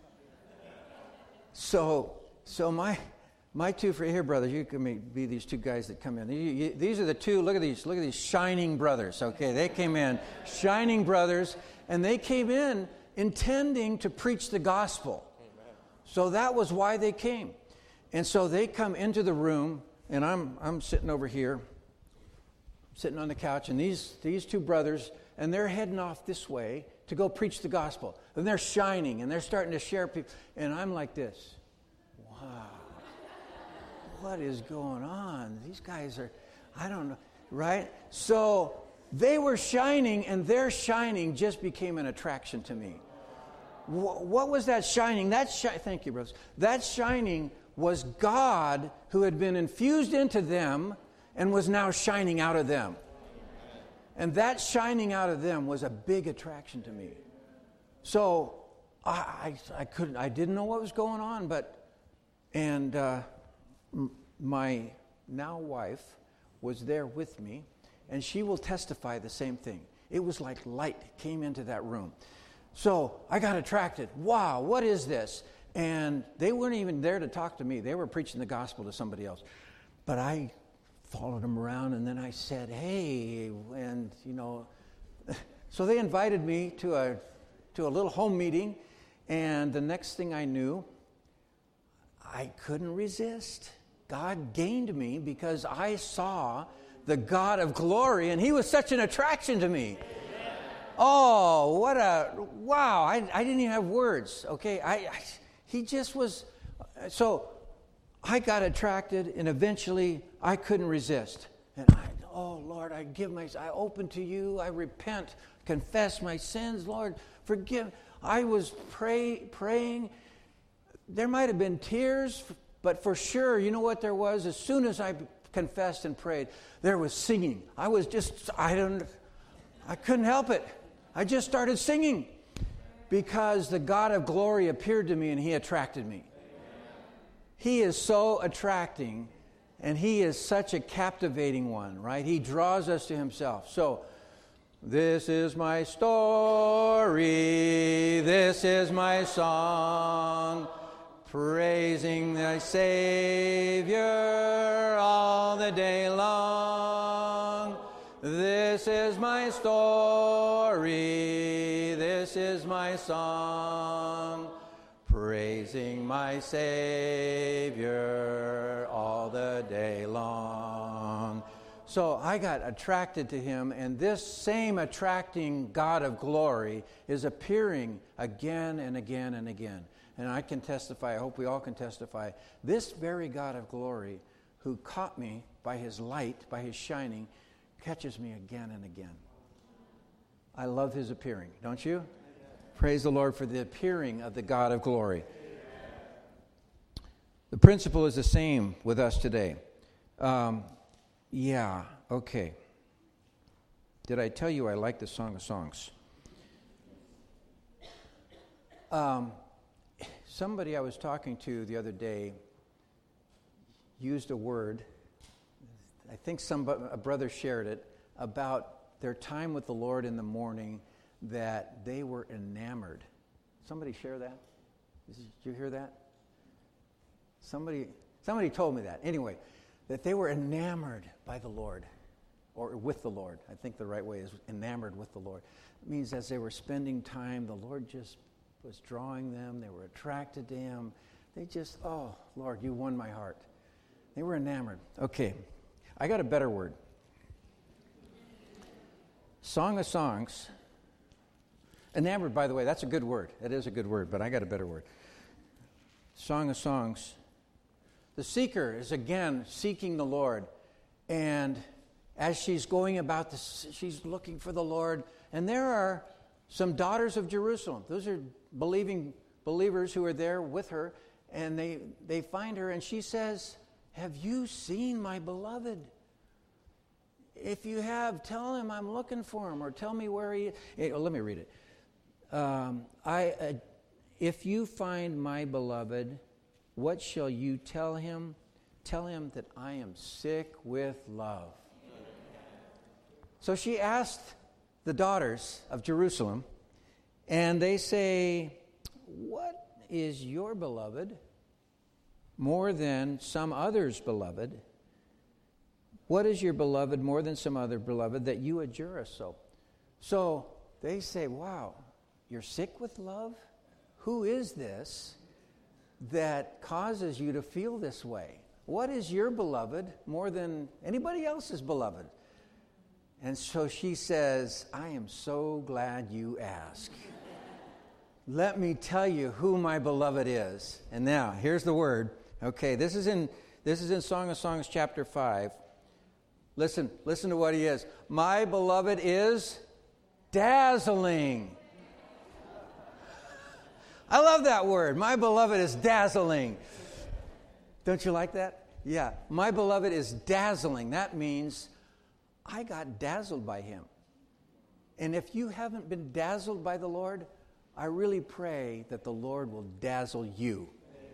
So, so my my two for here, brothers, you can be these two guys that come in. You, you, these are the two. Look at these. Look at these shining brothers. Okay, they came in, shining brothers, and they came in intending to preach the gospel. Amen. So that was why they came, and so they come into the room, and I'm I'm sitting over here. Sitting on the couch, and these these two brothers, and they're heading off this way to go preach the gospel. And they're shining, and they're starting to share people. And I'm like this, wow, what is going on? These guys are, I don't know, right? So they were shining, and their shining just became an attraction to me. What was that shining? That shi- Thank you, brothers. That shining was God who had been infused into them and was now shining out of them. And that shining out of them was a big attraction to me. So I, I, I couldn't, I didn't know what was going on, but, and uh, m- my now wife was there with me, and she will testify the same thing. It was like light came into that room. So I got attracted. Wow, what is this? And they weren't even there to talk to me. They were preaching the gospel to somebody else. But I followed them around, and then I said, hey, and, you know, so they invited me to a to a little home meeting, and the next thing I knew, I couldn't resist. God gained me because I saw the God of glory, and he was such an attraction to me. Amen. Oh, what a, wow, I, I didn't even have words, okay? I, I he just was, so I got attracted, and eventually I couldn't resist. And I, oh, Lord, I give my, I open to you. I repent, confess my sins. Lord, forgive. I was pray, praying. There might have been tears, but for sure, you know what there was? As soon as I confessed and prayed, there was singing. I was just, I don't, I couldn't help it. I just started singing because the God of glory appeared to me and he attracted me. He is so attracting, and he is such a captivating one, right? He draws us to himself. So, this is my story, this is my song, praising thy Savior all the day long. This is my story, this is my song, praising my Savior all the day long. So I got attracted to him, and this same attracting God of glory is appearing again and again and again. And I can testify, I hope we all can testify, this very God of glory who caught me by his light, by his shining, catches me again and again. I love his appearing, don't you? Amen. Praise the Lord for the appearing of the God of glory. Amen. The principle is the same with us today. Um, yeah, okay. Did I tell you I like the Song of Songs? Um, somebody I was talking to the other day used a word, I think some a brother shared it, about their time with the Lord in the morning, that they were enamored. Somebody share that? Did you hear that? Somebody, somebody told me that. Anyway, that they were enamored by the Lord, or with the Lord. I think the right way is enamored with the Lord. It means as they were spending time, the Lord just was drawing them. They were attracted to him. They just, oh, Lord, you won my heart. They were enamored. Okay, I got a better word. Song of Songs. Enamored, by the way, that's a good word. It is a good word, but I got a better word. Song of Songs. The seeker is again seeking the Lord. And as she's going about this, she's looking for the Lord. And there are some daughters of Jerusalem. Those are believing believers who are there with her. And they, they find her, and she says, have you seen my beloved? If you have, tell him I'm looking for him, or tell me where he is. Hey, oh, let me read it. Um, I, uh, if you find my beloved, what shall you tell him? Tell him that I am sick with love. So she asked the daughters of Jerusalem, and they say, what is your beloved more than some others' beloved? What is your beloved more than some other beloved that you adjure us so? So they say, wow, you're sick with love? Who is this that causes you to feel this way? What is your beloved more than anybody else's beloved? And so she says, I am so glad you ask. Let me tell you who my beloved is. And now, here's the word. Okay, this is in this is in Song of Songs chapter five. Listen, listen to what he is. My beloved is dazzling. I love that word. My beloved is dazzling. Don't you like that? Yeah. My beloved is dazzling. That means I got dazzled by him. And if you haven't been dazzled by the Lord, I really pray that the Lord will dazzle you.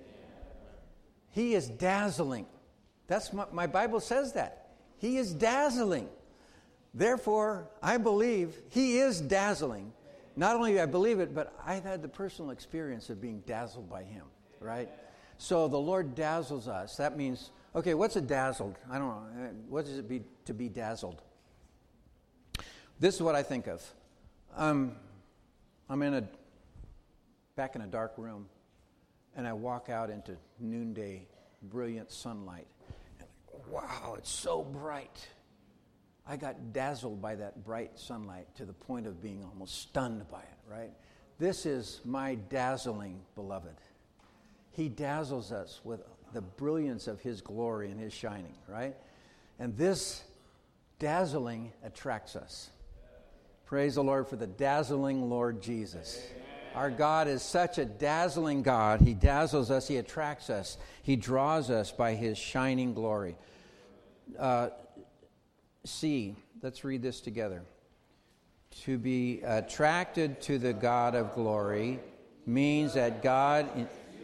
He is dazzling. That's my, my Bible says that. He is dazzling. Therefore, I believe he is dazzling. Not only do I believe it, but I've had the personal experience of being dazzled by him, right? So the Lord dazzles us. That means, okay, what's a dazzled? I don't know. What does it be to be dazzled? This is what I think of. Um, I'm in a back in a dark room, and I walk out into noonday, brilliant sunlight. And wow, it's so bright. I got dazzled by that bright sunlight to the point of being almost stunned by it, right? This is my dazzling beloved. He dazzles us with the brilliance of his glory and his shining, right? And this dazzling attracts us. Praise the Lord for the dazzling Lord Jesus. Our God is such a dazzling God. He dazzles us. He attracts us. He draws us by his shining glory. Uh, C, let's read this together. To be attracted to the God of glory means that God, in,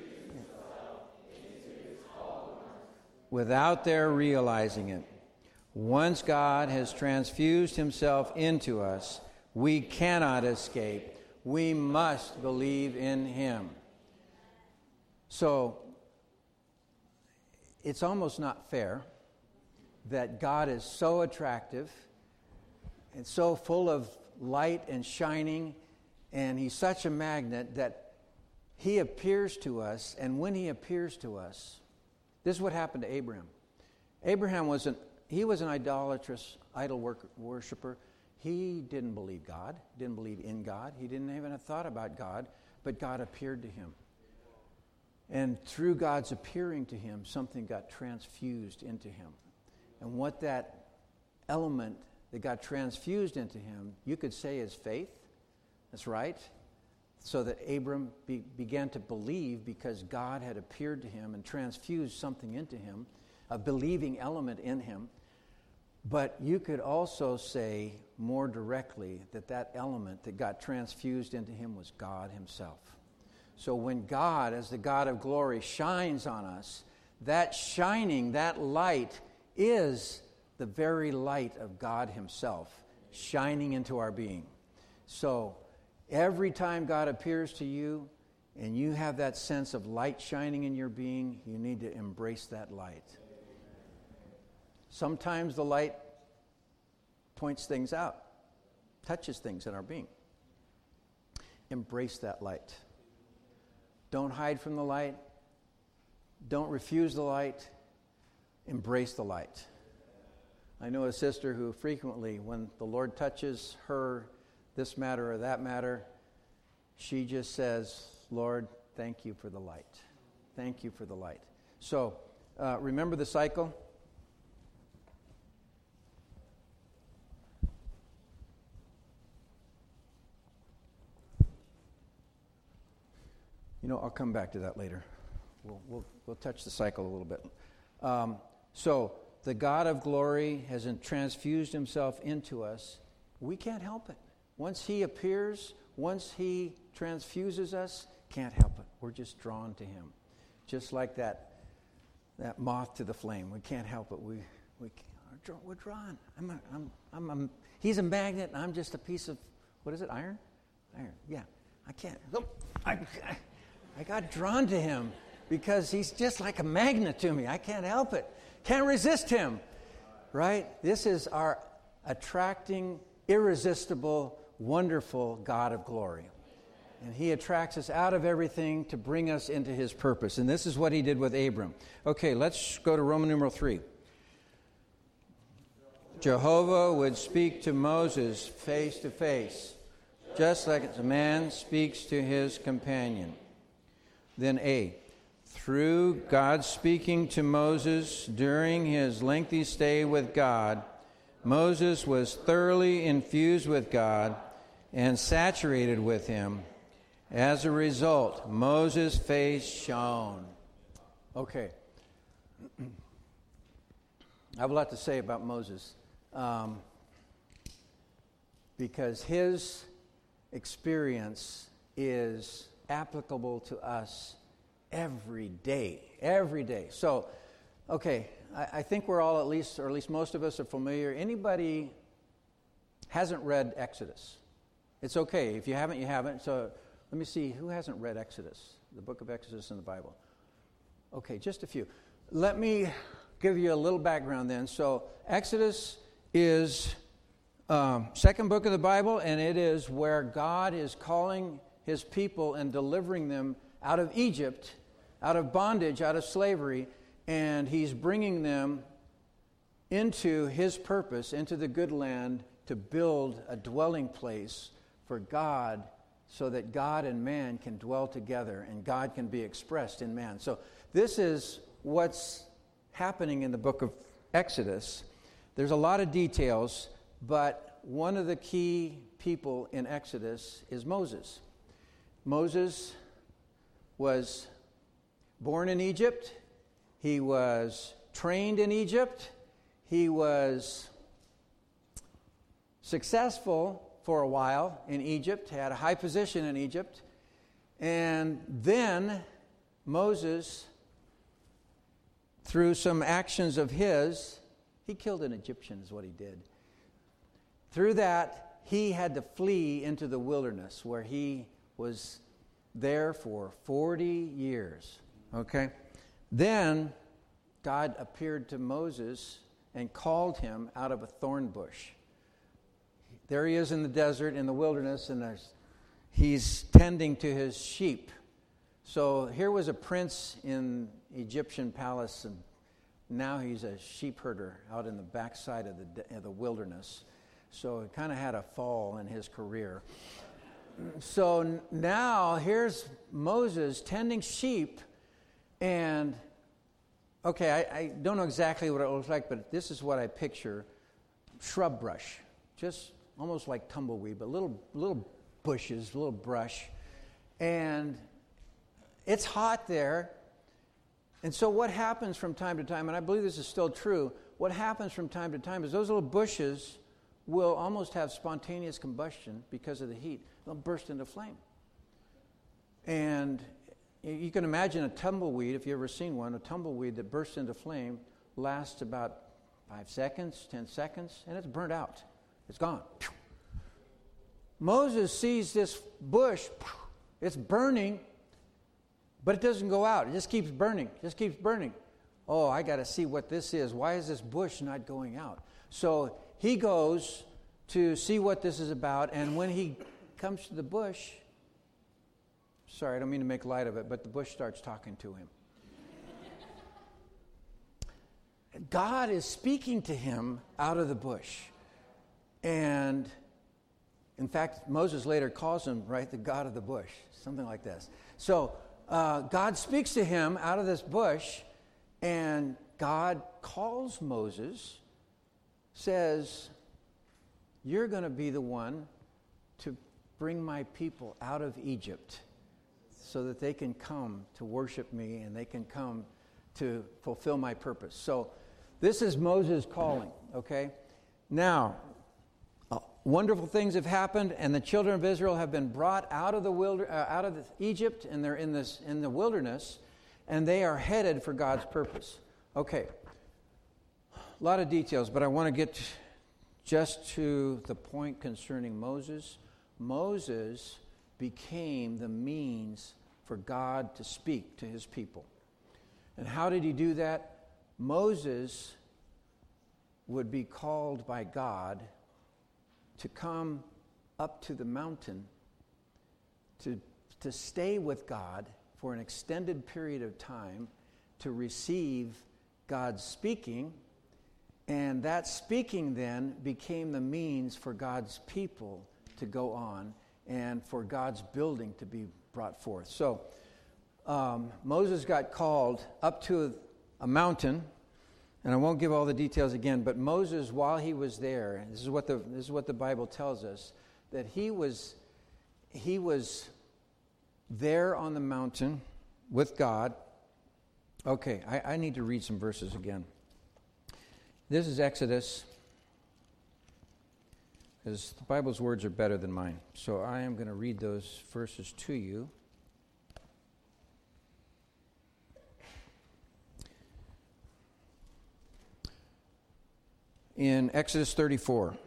without their realizing it, once God has transfused himself into us, we cannot escape. We must believe in him. So, it's almost not fair that God is so attractive and so full of light and shining, and he's such a magnet that he appears to us, and when he appears to us, this is what happened to Abraham. Abraham was an he was an idolatrous, idol work, worshiper. He didn't believe God, didn't believe in God. He didn't even have thought about God, but God appeared to him. And through God's appearing to him, something got transfused into him. And what that element that got transfused into him, you could say is faith. That's right. So that Abram be, began to believe because God had appeared to him and transfused something into him, a believing element in him. But you could also say more directly that that element that got transfused into him was God himself. So when God, as the God of glory, shines on us, that shining, that light is the very light of God himself shining into our being. So every time God appears to you and you have that sense of light shining in your being, you need to embrace that light. Sometimes the light points things out, touches things in our being. Embrace that light. Don't hide from the light. Don't refuse the light. Embrace the light. I know a sister who frequently, when the Lord touches her this matter or that matter, she just says, Lord, thank you for the light. Thank you for the light. So, uh, remember the cycle? You know, I'll come back to that later. We'll, we'll, we'll touch the cycle a little bit. Um, so, the God of glory has transfused himself into us. We can't help it. Once he appears, once he transfuses us, can't help it. We're just drawn to him. Just like that that moth to the flame. We can't help it. We, we, we're drawn. I'm a, I'm, I'm, I'm, he's a magnet, and I'm just a piece of, what is it, iron? Iron, yeah. I can't, I, I, I got drawn to him because he's just like a magnet to me. I can't help it. Can't resist him, right? This is our attracting, irresistible, wonderful God of glory. And he attracts us out of everything to bring us into his purpose. And this is what he did with Abram. Okay, let's go to Roman numeral three. Jehovah would speak to Moses face to face, just like a man speaks to his companion. Then A, through God speaking to Moses during his lengthy stay with God, Moses was thoroughly infused with God and saturated with him. As a result, Moses' face shone. Okay. I have a lot to say about Moses um, because his experience is applicable to us every day, every day. So, okay, I, I think we're all at least, or at least most of us are familiar. Anybody hasn't read Exodus? It's okay. If you haven't, you haven't. So let me see, who hasn't read Exodus, the book of Exodus in the Bible? Okay, just a few. Let me give you a little background then. So Exodus is um, second book of the Bible, and it is where God is calling his people and delivering them out of Egypt, out of bondage, out of slavery, and he's bringing them into his purpose, into the good land, to build a dwelling place for God so that God and man can dwell together and God can be expressed in man. So this is what's happening in the book of Exodus. There's a lot of details, but one of the key people in Exodus is Moses. Moses was born in Egypt. He was trained in Egypt. He was successful for a while in Egypt, had a high position in Egypt. And then Moses, through some actions of his, he killed an Egyptian is what he did. Through that, he had to flee into the wilderness where he was there for forty years. Okay? Then God appeared to Moses and called him out of a thorn bush. There he is in the desert, in the wilderness, and there's, he's tending to his sheep. So here was a prince in Egyptian palace, and now he's a sheep herder out in the backside of the, of the wilderness. So he kind of had a fall in his career. So now here's Moses tending sheep, and okay, I, I don't know exactly what it looks like, but this is what I picture. shrub brush, just almost like tumbleweed, but little little bushes, little brush. And it's hot there. And so what happens from time to time, and I believe this is still true, what happens from time to time is those little bushes will almost have spontaneous combustion because of the heat. They'll burst into flame. And you can imagine a tumbleweed, if you've ever seen one, a tumbleweed that bursts into flame lasts about five seconds, ten seconds, and it's burnt out. It's gone. Moses sees this bush, it's burning, but it doesn't go out. It just keeps burning, just keeps burning. Oh, I got to see what this is. Why is this bush not going out? So he goes to see what this is about, and when he comes to the bush, sorry, I don't mean to make light of it, but the bush starts talking to him. God is speaking to him out of the bush. And in fact, Moses later calls him, right, the God of the bush, something like this. So uh, God speaks to him out of this bush, and God calls Moses, says, you're going to be the one to bring my people out of Egypt so that they can come to worship me and they can come to fulfill my purpose. So this is Moses' calling, okay? Now, uh, wonderful things have happened, and the children of Israel have been brought out of the wilder, uh, out of Egypt, and they're in this in the wilderness, and they are headed for God's purpose. Okay, a lot of details, but I want to get just to the point concerning Moses. Moses became the means for God to speak to his people. And how did he do that? Moses would be called by God to come up to the mountain to, to stay with God for an extended period of time to receive God's speaking, and that speaking then became the means for God's people to go on and for God's building to be brought forth. So um, Moses got called up to a mountain, and I won't give all the details again, but Moses, while he was there, and this is what the this is what the Bible tells us, that he was he was there on the mountain with God. Okay, I, I need to read some verses again. This is Exodus, because the Bible's words are better than mine. So I am going to read those verses to you. In Exodus thirty-four.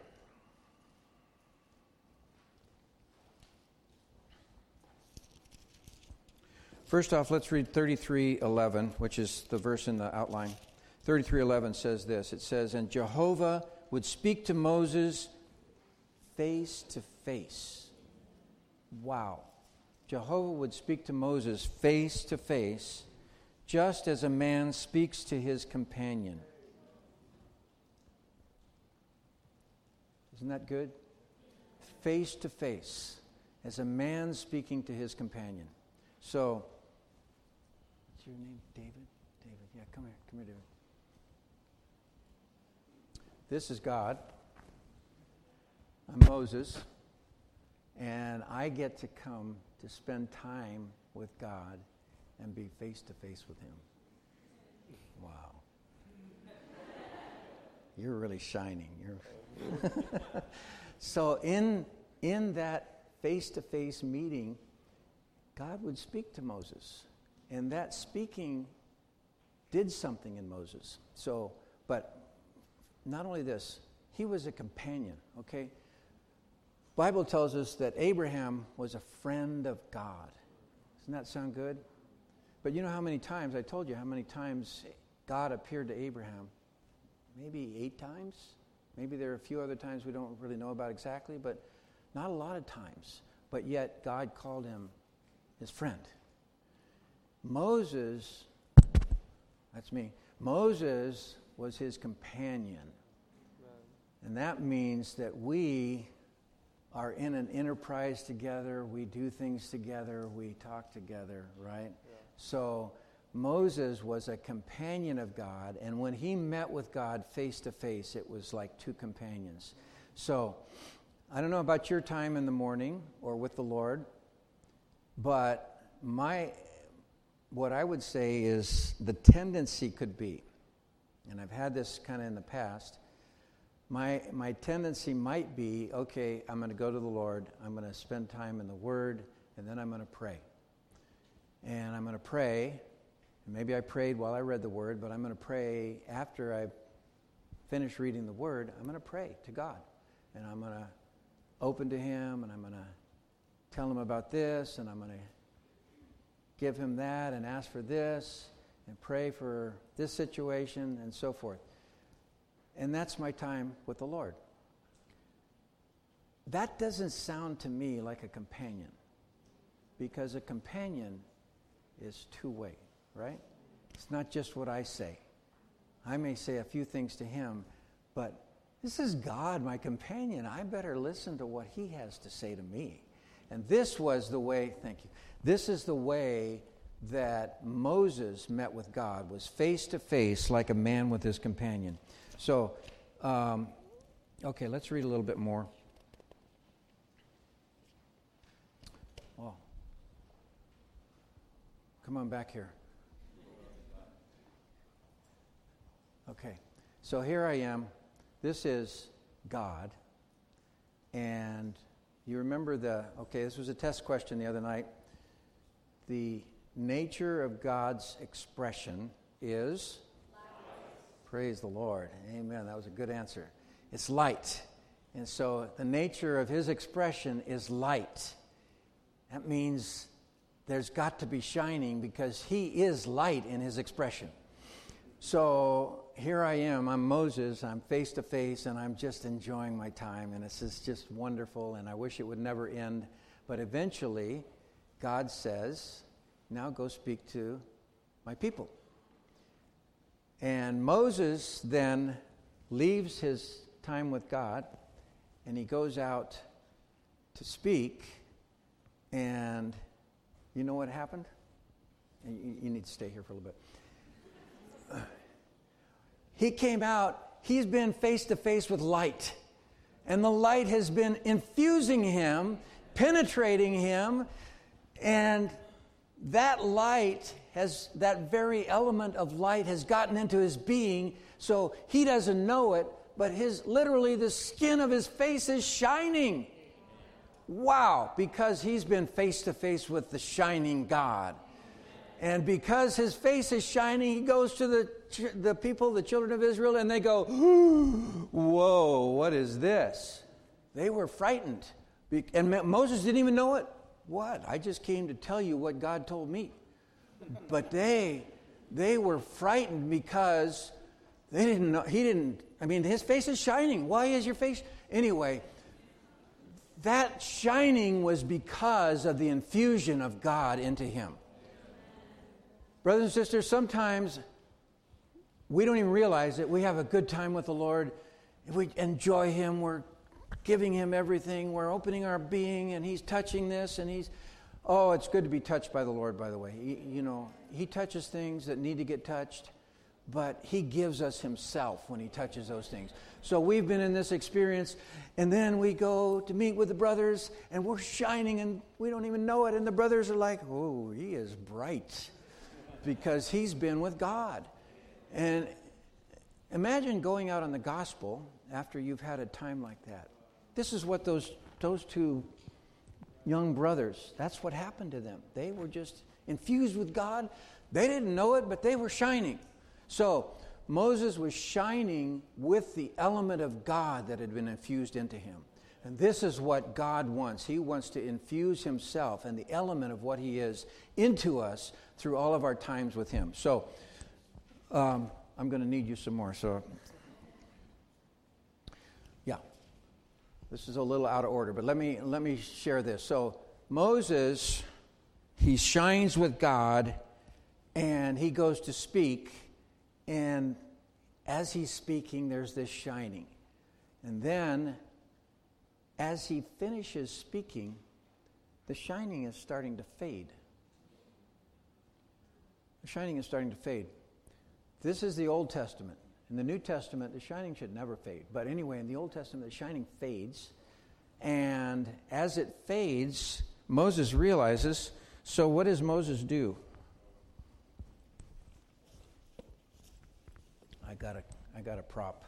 First off, let's read thirty-three eleven, which is the verse in the outline. thirty-three eleven says this. It says, and Jehovah would speak to Moses face to face. Wow. Jehovah would speak to Moses face to face, just as a man speaks to his companion. Isn't that good? Face to face, as a man speaking to his companion. So, what's your name? David? David, yeah, come here. Come here, David. This is God. I'm Moses. And I get to come to spend time with God and be face to face with him. Wow. You're really shining. You're so in in that face-to-face meeting, God would speak to Moses, and that speaking did something in Moses. So, but not only this, he was a companion. Okay, Bible tells us that Abraham was a friend of God. Doesn't that sound good? But you know how many times, I told you how many times God appeared to Abraham? Maybe eight times? Maybe there are a few other times we don't really know about exactly, but not a lot of times. But yet God called him his friend. Moses, that's me, Moses was his companion. And that means that we are in an enterprise together, we do things together, we talk together, right? Yeah. So Moses was a companion of God, and when he met with God face to face, it was like two companions. So, I don't know about your time in the morning or with the Lord, but my, what I would say is the tendency could be, and I've had this kind of in the past, my my tendency might be, okay, I'm going to go to the Lord, I'm going to spend time in the Word, and then I'm going to pray. And I'm going to pray, and maybe I prayed while I read the Word, but I'm going to pray after I finish reading the Word, I'm going to pray to God. And I'm going to open to Him, and I'm going to tell Him about this, and I'm going to give Him that, and ask for this, and pray for this situation, and so forth. And that's my time with the Lord. That doesn't sound to me like a companion, because a companion is two-way, right? It's not just what I say. I may say a few things to Him, but this is God, my companion. I better listen to what He has to say to me. And this was the way, thank you, this is the way that Moses met with God, was face to face like a man with his companion. So, um, okay, let's read a little bit more. Oh, come on back here. Okay, so here I am. This is God. And you remember the, okay, this was a test question the other night. The nature of God's expression is? Praise the Lord. Amen. That was a good answer. It's light. And so the nature of His expression is light. That means there's got to be shining, because He is light in His expression. So here I am. I'm Moses. I'm face to face, and I'm just enjoying my time. And this is just wonderful, and I wish it would never end. But eventually, God says, now go speak to my people. And Moses then leaves his time with God, and he goes out to speak, and you know what happened? You, you need to stay here for a little bit. He came out, he's been face to face with light, and the light has been infusing him, penetrating him, and that light has, that very element of light has gotten into his being, so he doesn't know it, but his, literally the skin of his face is shining. Wow, because he's been face to face with the shining God. And because his face is shining, he goes to the the people, the children of Israel, and they go, whoa, what is this? They were frightened. And Moses didn't even know it. What? I just came to tell you what God told me. But they they were frightened because they didn't know, he didn't, I mean, his face is shining. Why is your face? Anyway, that shining was because of the infusion of God into him. Brothers and sisters, sometimes we don't even realize it. We have a good time with the Lord. We enjoy Him. We're giving Him everything. We're opening our being, and He's touching this, and He's... Oh, it's good to be touched by the Lord, by the way. He, you know, He touches things that need to get touched, but He gives us Himself when He touches those things. So we've been in this experience, and then we go to meet with the brothers, and we're shining, and we don't even know it, and the brothers are like, oh, he is bright, because he's been with God. And imagine going out on the gospel after you've had a time like that. This is what those those two young brothers, that's what happened to them. They were just infused with God. They didn't know it, but they were shining. So Moses was shining with the element of God that had been infused into him. And this is what God wants. He wants to infuse Himself and the element of what He is into us through all of our times with Him. So um, I'm going to need you some more. So yeah, this is a little out of order, but let me let me share this. So Moses, he shines with God, and he goes to speak, and as he's speaking, there's this shining, and then as he finishes speaking, the shining is starting to fade. The shining is starting to fade. This is the Old Testament. In the New Testament, the shining should never fade. But anyway, in the Old Testament, the shining fades. And as it fades, Moses realizes, so what does Moses do? I got a, I got a prop.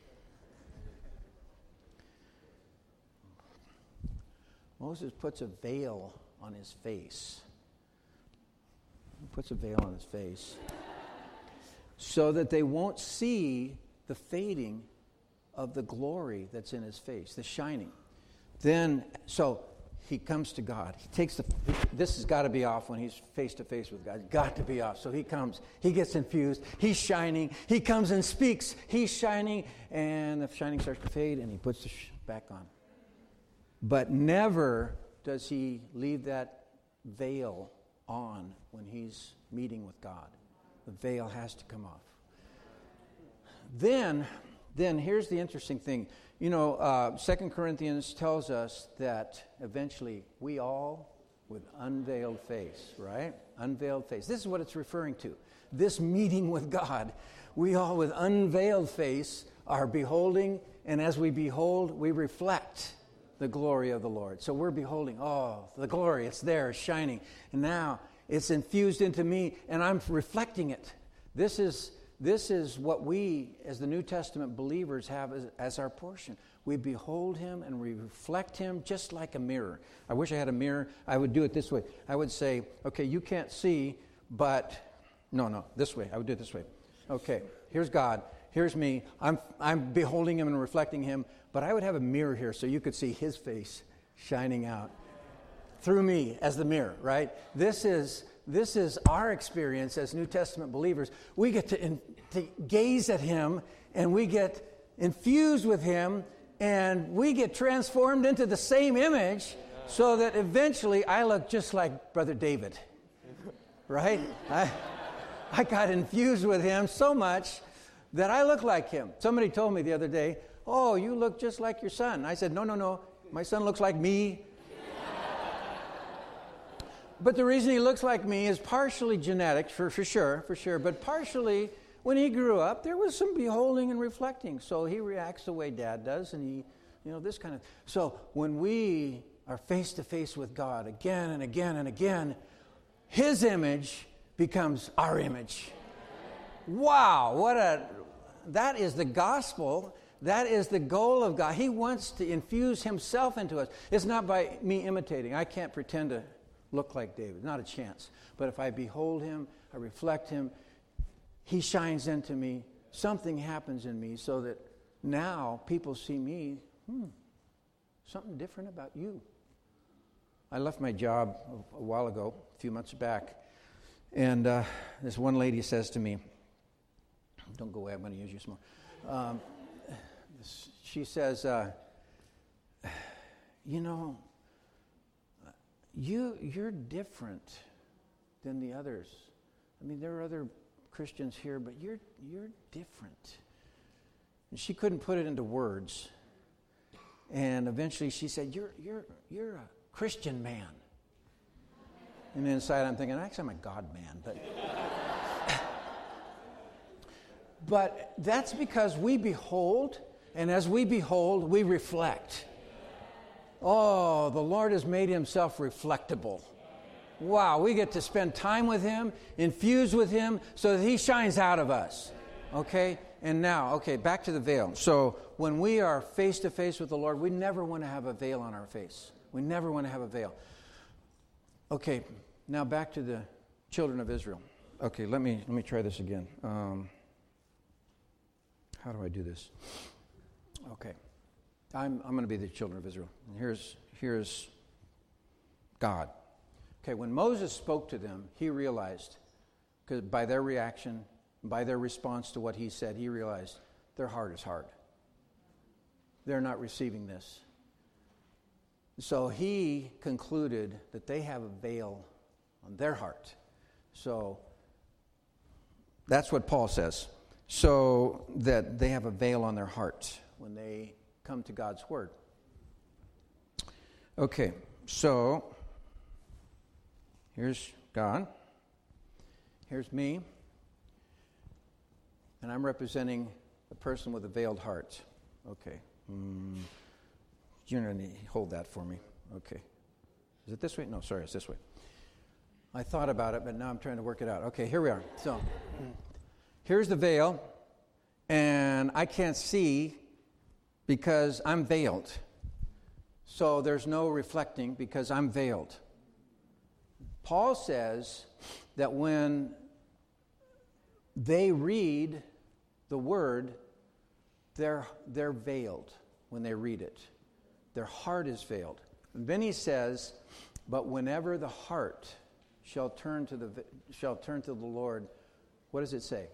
Moses puts a veil on his face. He puts a veil on his face so that they won't see the fading of the glory that's in his face, the shining. Then, so he comes to God. He takes the, this has got to be off when he's face to face with God. It's got to be off. So he comes, he gets infused, he's shining, he comes and speaks, he's shining, and the shining starts to fade, and he puts the sh- back on. But never does he leave that veil on when he's meeting with God. The veil has to come off. Then, then here's the interesting thing. You know, uh, Second Corinthians tells us that eventually we all, with unveiled face, right? Unveiled face. This is what it's referring to. This meeting with God. We all, with unveiled face, are beholding, and as we behold, we reflect the glory of the Lord. So we're beholding, oh, the glory, it's there, it's shining. And now it's infused into me, and I'm reflecting it. This is this is what we, as the New Testament believers, have as, as our portion. We behold him and we reflect him just like a mirror. I wish I had a mirror. I would do it this way. I would say, okay, you can't see, but, no, no, this way. I would do it this way. Okay, here's God. Here's me. I'm I'm beholding him and reflecting him, but I would have a mirror here so you could see his face shining out through me as the mirror, right? This is this is our experience as New Testament believers. We get to, in, to gaze at him, and we get infused with him, and we get transformed into the same image so that eventually I look just like Brother David, right? I, I got infused with him so much that I look like him. Somebody told me the other day, oh, you look just like your son. I said, no, no, no. My son looks like me. But the reason he looks like me is partially genetic, for, for sure, for sure. But partially, when he grew up, there was some beholding and reflecting. So he reacts the way Dad does, and he, you know, this kind of. So when we are face to face with God again and again and again, his image becomes our image. Wow, what a, that is the gospel. That is the goal of God. He wants to infuse himself into us. It's not by me imitating. I can't pretend to look like David. Not a chance. But if I behold him, I reflect him, he shines into me. Something happens in me so that now people see me, hmm, something different about you. I left my job a, a while ago, a few months back, and uh, this one lady says to me, don't go away, I'm going to use you some more. Um, she says, uh, you know, you, you're different than the others. I mean, there are other Christians here, but you're you're different. And she couldn't put it into words. And eventually she said, you're you're you're a Christian man. And inside I'm thinking, actually I'm a God man, but But that's because we behold, and as we behold, we reflect. Oh, the Lord has made himself reflectable. Wow, we get to spend time with him, infused with him, so that he shines out of us. Okay? And now, okay, back to the veil. So when we are face to face with the Lord, we never want to have a veil on our face. We never want to have a veil. Okay, now back to the children of Israel. Okay, let me let me try this again. Um, how do I do this? Okay. I'm I'm going to be the children of Israel. And here's here's God. Okay, when Moses spoke to them, he realized, because by their reaction, by their response to what he said, he realized their heart is hard. They're not receiving this. So he concluded that they have a veil on their heart. So that's what Paul says. So that they have a veil on their heart when they come to God's word. Okay, so here's God. Here's me, and I'm representing a person with a veiled heart. Okay. Mm, you're going to hold that for me. Okay. Is it this way? No, sorry, it's this way. I thought about it, but now I'm trying to work it out. Okay, here we are. So, here's the veil, and I can't see because I'm veiled. So there's no reflecting because I'm veiled. Paul says that when they read the word, they're, they're veiled when they read it. Their heart is veiled. And then he says, but whenever the heart shall turn to the shall turn to the Lord, what does it say?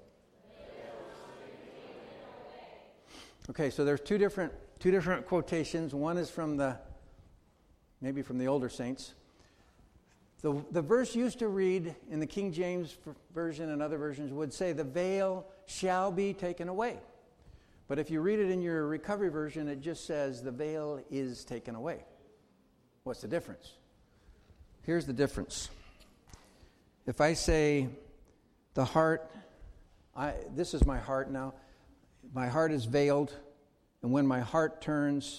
Okay, so there's two different two different quotations. One is from the maybe from the older saints. The the verse used to read in the King James version and other versions would say the veil shall be taken away. But if you read it in your recovery version, it just says the veil is taken away. What's the difference? Here's the difference. If I say the heart, I, this is my heart now. My heart is veiled, and when my heart turns,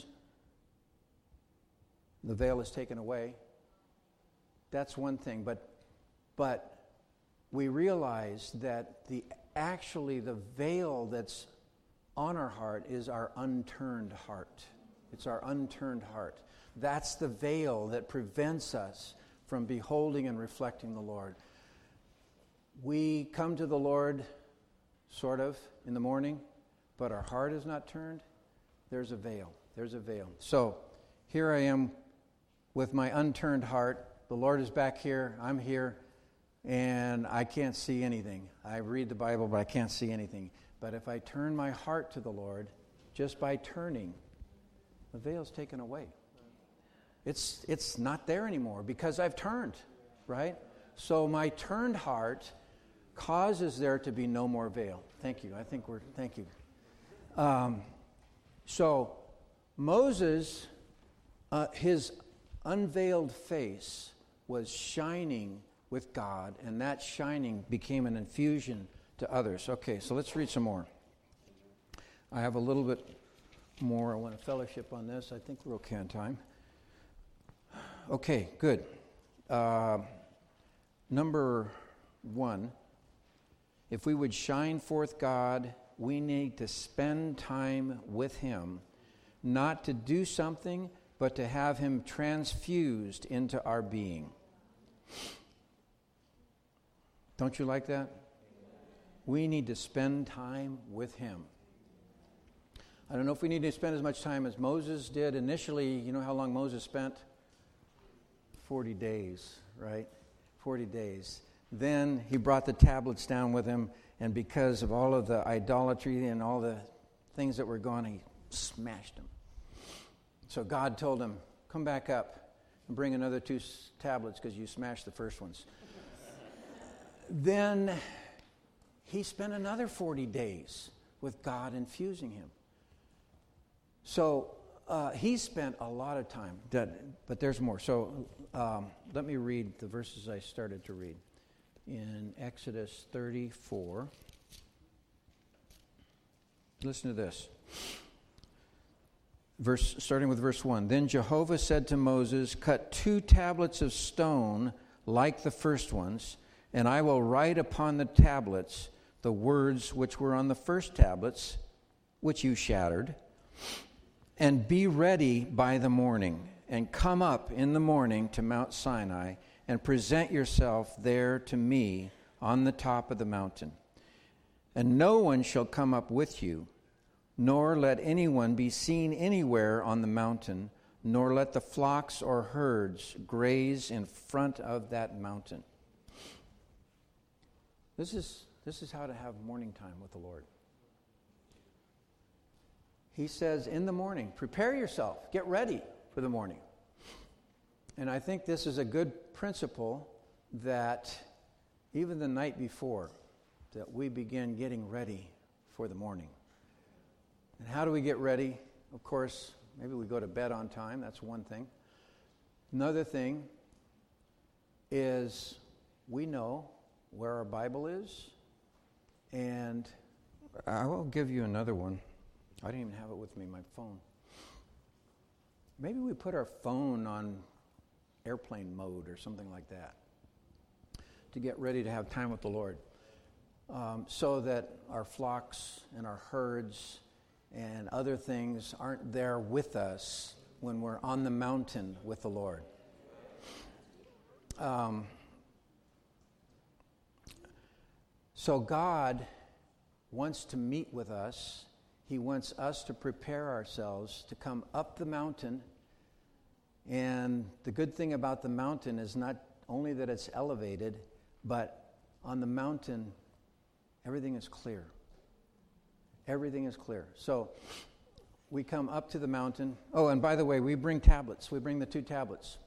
the veil is taken away. That's one thing, but but we realize that the actually the veil that's on our heart is our unturned heart. It's our unturned heart. That's the veil that prevents us from beholding and reflecting the Lord. We come to the Lord, sort of, in the morning, but our heart is not turned. There's a veil. There's a veil. So, here I am with my unturned heart. The Lord is back here. I'm here, and I can't see anything. I read the Bible, but I can't see anything. But if I turn my heart to the Lord, just by turning, the veil's taken away. It's it's not there anymore because I've turned, right? So my turned heart causes there to be no more veil. Thank you. I think we're, thank you. Um, so Moses, uh, his unveiled face was shining with God, and that shining became an infusion to others. Okay, so let's read some more. I have a little bit more. I want to fellowship on this. I think we're okay on time. Okay, good. Uh, number one, if we would shine forth God, we need to spend time with Him, not to do something, but to have Him transfused into our being. Don't you like that? We need to spend time with Him. I don't know if we need to spend as much time as Moses did. Initially, you know how long Moses spent? forty days, right? forty days. Then he brought the tablets down with him, and because of all of the idolatry and all the things that were gone, he smashed them. So God told him, come back up and bring another two tablets because you smashed the first ones. Then he spent another forty days with God infusing him. So uh, he spent a lot of time, but there's more. So um, let me read the verses I started to read. In Exodus thirty-four, listen to this. Verse, starting with verse one. Then Jehovah said to Moses, cut two tablets of stone like the first ones, and I will write upon the tablets the words which were on the first tablets, which you shattered. And be ready by the morning, and come up in the morning to Mount Sinai, and present yourself there to me on the top of the mountain. And no one shall come up with you, nor let anyone be seen anywhere on the mountain, nor let the flocks or herds graze in front of that mountain. This is this is how to have morning time with the Lord. He says in the morning, prepare yourself, get ready for the morning. And I think this is a good principle that even the night before, that we begin getting ready for the morning. And how do we get ready? Of course, maybe we go to bed on time. That's one thing. Another thing is we know where our Bible is. And I will give you another one. I didn't even have it with me, my phone. Maybe we put our phone on airplane mode or something like that to get ready to have time with the Lord, um, so that our flocks and our herds and other things aren't there with us when we're on the mountain with the Lord. Um, so God wants to meet with us. He wants us to prepare ourselves to come up the mountain. And the good thing about the mountain is not only that it's elevated, but on the mountain, everything is clear. Everything is clear. So we come up to the mountain. Oh, and by the way, we bring tablets. We bring the two tablets.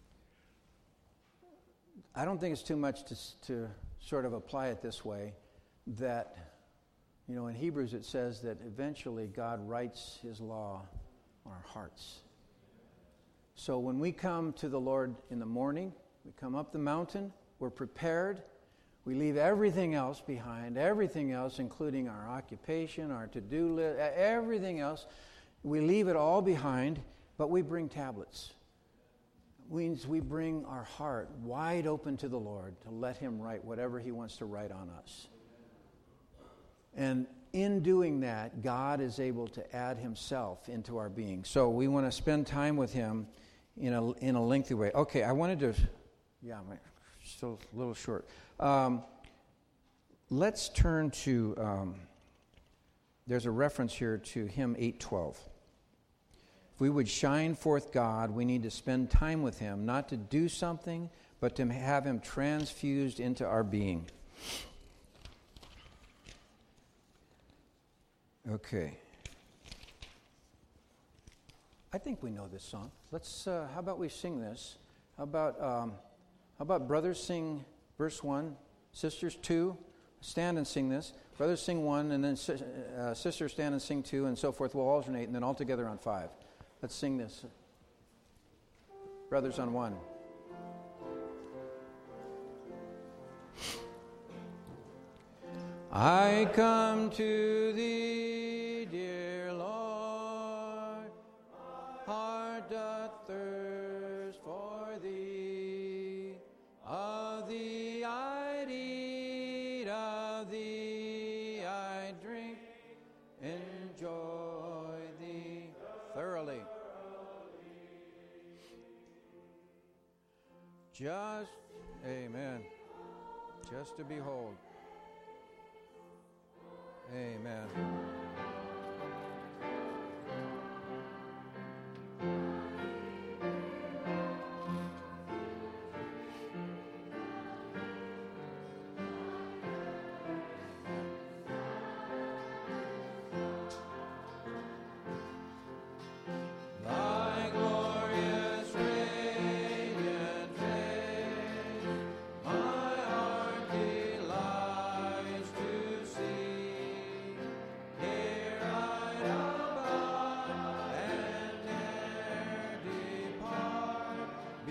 I don't think it's too much to, to sort of apply it this way, that, you know, in Hebrews it says that eventually God writes his law on our hearts. So when we come to the Lord in the morning, we come up the mountain, we're prepared, we leave everything else behind, everything else, including our occupation, our to-do list, everything else. We leave it all behind, but we bring tablets. It means we bring our heart wide open to the Lord to let him write whatever he wants to write on us. And in doing that, God is able to add himself into our being. So we want to spend time with him in a in a lengthy way. Okay, I wanted to, yeah, I'm still a little short. Um, let's turn to, um, there's a reference here to hymn eight twelve. If we would shine forth God, we need to spend time with him, not to do something, but to have him transfused into our being. Okay. I think we know this song. Let's. Uh, how about we sing this? How about um, how about brothers sing verse one, sisters two. Stand and sing this. Brothers sing one, and then uh, sisters stand and sing two, and so forth. We'll alternate, and then all together on five. Let's sing this. Brothers on one. I come to thee, dear Lord, heart doth thirst for thee. Of thee I'd eat, of thee I drink, enjoy thee thoroughly. Just, amen, just to behold. Amen. Thy glorious radiant face, my heart delights to see. Here I abide and ne'er depart,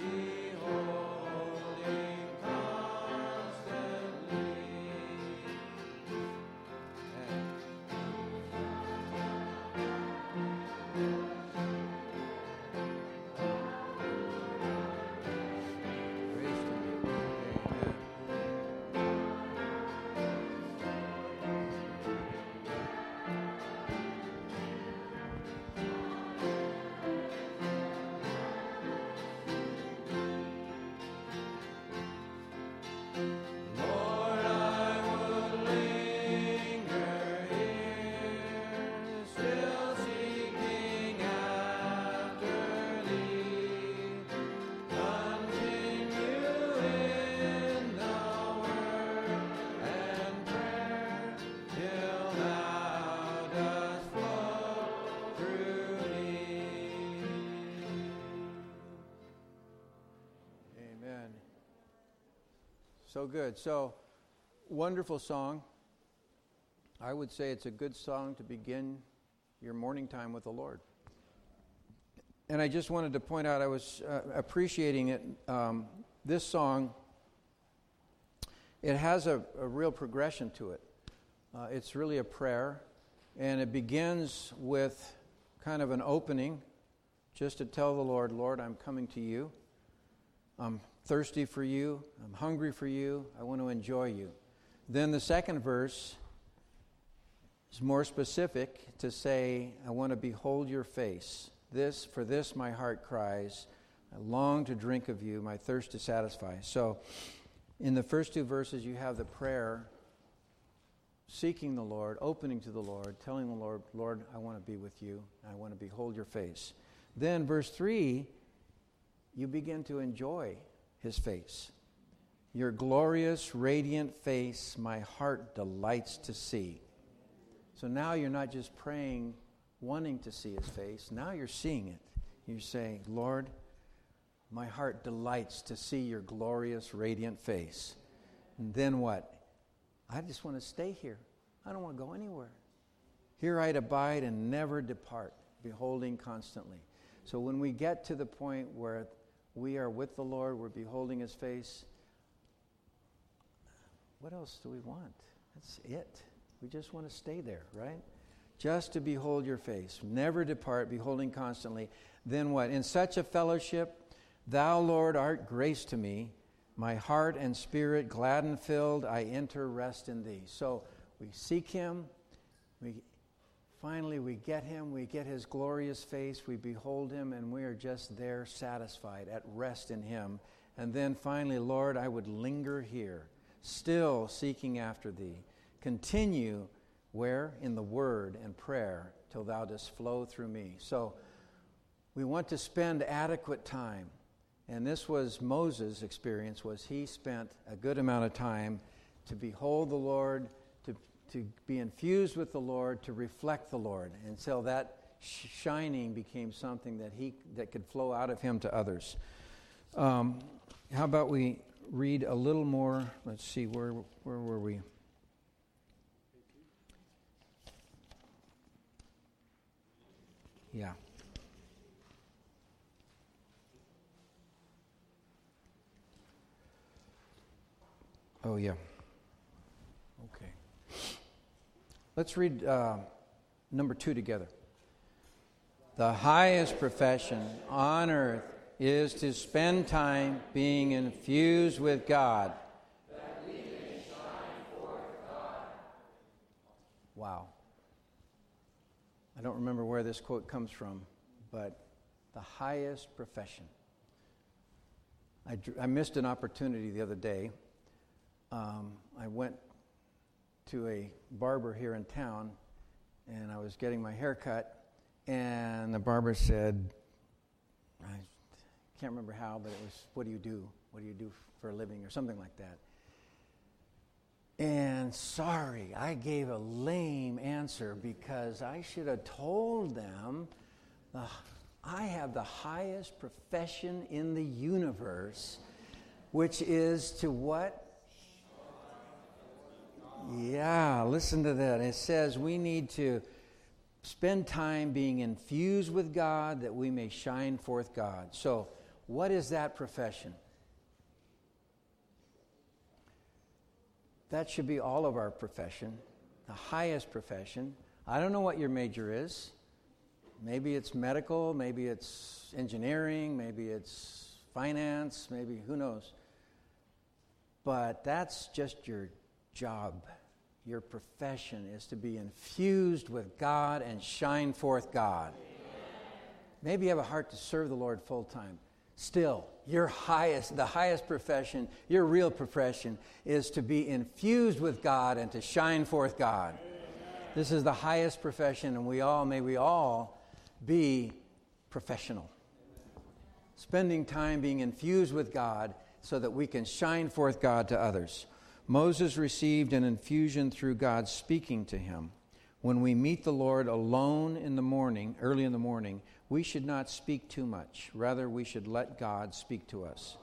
beholding constantly. Praise to you. Amen. Lord, I would linger here, still seeking after thee. Continue in the word and prayer till thou dost flow through me. Amen. So good. So, wonderful song. I would say it's a good song to begin your morning time with the Lord. And I just wanted to point out, I was uh, appreciating it. Um, this song, it has a, a real progression to it. Uh, it's really a prayer, and it begins with kind of an opening, just to tell the Lord, Lord, I'm coming to you. I'm thirsty for you. I'm hungry for you. I want to enjoy you. Then the second verse is more specific to say, I want to behold your face. This, for this my heart cries. I long to drink of you, my thirst to satisfy. So in the first two verses, you have the prayer, seeking the Lord, opening to the Lord, telling the Lord, Lord, I want to be with you. I want to behold your face. Then verse three, you begin to enjoy his face. Your glorious, radiant face, my heart delights to see. So now you're not just praying, wanting to see his face. Now you're seeing it. You're saying, Lord, my heart delights to see your glorious, radiant face. And then what? I just want to stay here. I don't want to go anywhere. Here I'd abide and never depart, beholding constantly. So when we get to the point where we are with the Lord, we're beholding his face, what else do we want? That's it. We just want to stay there, right? Just to behold your face. Never depart, beholding constantly. Then what? In such a fellowship, thou, Lord, art grace to me. My heart and spirit glad and filled, I enter rest in thee. So we seek him. We finally we get him. We get his glorious face. We behold him, and we are just there satisfied, at rest in him. And then finally, Lord, I would linger here, still seeking after thee. Continue where? In the word and prayer till thou dost flow through me. So we want to spend adequate time. And this was Moses' experience, was he spent a good amount of time to behold the Lord, to, to be infused with the Lord, to reflect the Lord, until that sh- shining became something that he that could flow out of him to others. Um, how about we read a little more? Let's see, where where were we? Yeah. Oh, yeah. Okay. Let's read uh, number two together. The highest profession on earth is to spend time being infused with God. That we may shine forth God. Wow. I don't remember where this quote comes from, but the highest profession. I, I missed an opportunity the other day. Um, I went to a barber here in town, and I was getting my hair cut, and the barber said, I can't remember how, but it was, what do you do? What do you do for a living, or something like that. And sorry, I gave a lame answer because I should have told them, uh, I have the highest profession in the universe, which is to what? Yeah, listen to that. It says we need to spend time being infused with God that we may shine forth God. So, what is that profession? That should be all of our profession, the highest profession. I don't know what your major is. Maybe it's medical, maybe it's engineering, maybe it's finance, maybe who knows. But that's just your job. Your profession is to be infused with God and shine forth God. Amen. Maybe you have a heart to serve the Lord full time. Still, your highest, the highest profession, your real profession is to be infused with God and to shine forth God. Amen. This is the highest profession, and we all, may we all be professional. Amen. Spending time being infused with God so that we can shine forth God to others. Moses received an infusion through God speaking to him. When we meet the Lord alone in the morning, early in the morning, we should not speak too much. Rather, we should let God speak to us.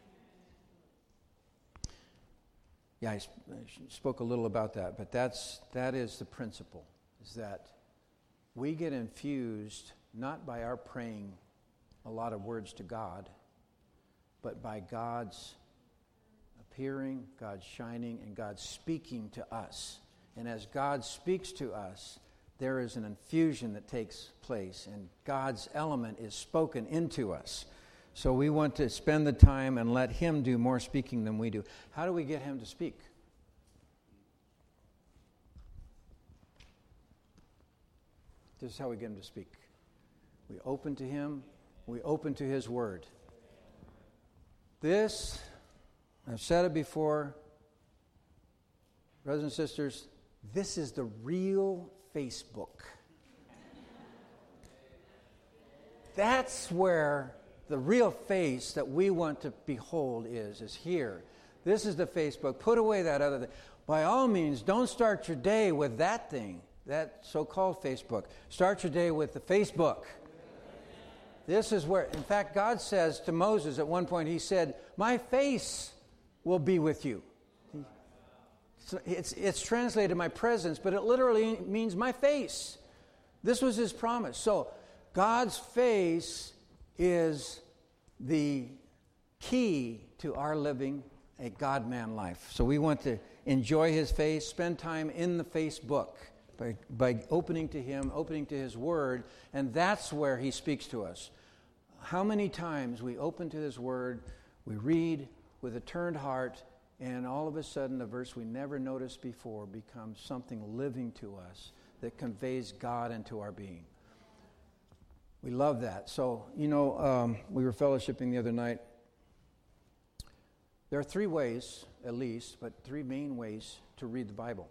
Yeah, I spoke a little about that, but that's that is the principle, is that we get infused not by our praying a lot of words to God, but by God's appearing, God's shining, and God's speaking to us. And as God speaks to us, there is an infusion that takes place, and God's element is spoken into us. So we want to spend the time and let Him do more speaking than we do. How do we get Him to speak? This is how we get Him to speak. We open to Him. We open to His Word. This, I've said it before, brothers and sisters, this is the real Facebook. That's where the real face that we want to behold is, is here. This is the Facebook. Put away that other thing. By all means, don't start your day with that thing, that so-called Facebook. Start your day with the Facebook. This is where, in fact, God says to Moses at one point, He said, my face will be with you. It's, it's translated my presence, but it literally means my face. This was His promise. So God's face is the key to our living a God-man life. So we want to enjoy His face, spend time in the Facebook by, by opening to Him, opening to His Word, and that's where He speaks to us. How many times we open to His Word, we read with a turned heart, and all of a sudden a verse we never noticed before becomes something living to us that conveys God into our being. We love that. So, you know, um, we were fellowshipping the other night. There are three ways, at least, but three main ways to read the Bible.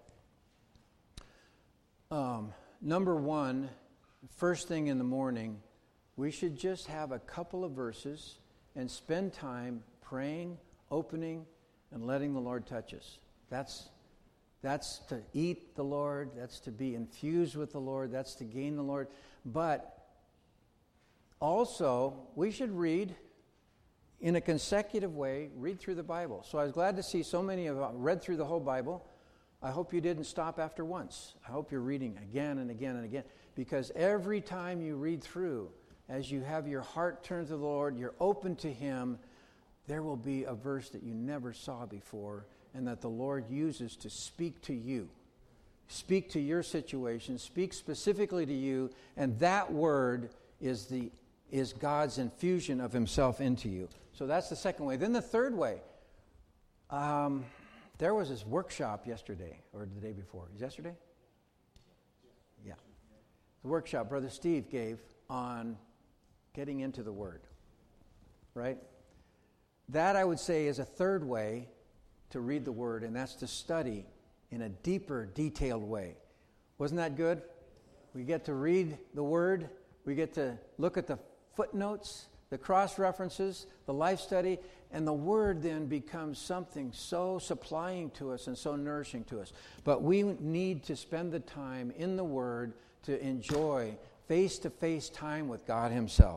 Um, number one, first thing in the morning, we should just have a couple of verses and spend time praying, opening, and letting the Lord touch us. That's, that's to eat the Lord. That's to be infused with the Lord. That's to gain the Lord. But also, we should read in a consecutive way, read through the Bible. So I was glad to see so many of you read through the whole Bible. I hope you didn't stop after once. I hope you're reading again and again and again. Because every time you read through, as you have your heart turned to the Lord, you're open to Him, there will be a verse that you never saw before and that the Lord uses to speak to you. Speak to your situation, speak specifically to you, and that word is the is God's infusion of Himself into you. So that's the second way. Then the third way, um, there was this workshop yesterday, or the day before. Is yesterday? Yeah. The workshop Brother Steve gave on getting into the Word, right? That, I would say, is a third way to read the Word, and that's to study in a deeper, detailed way. Wasn't that good? We get to read the Word. We get to look at the footnotes, the cross-references, the life study, and the Word then becomes something so supplying to us and so nourishing to us. But we need to spend the time in the Word to enjoy face-to-face time with God Himself.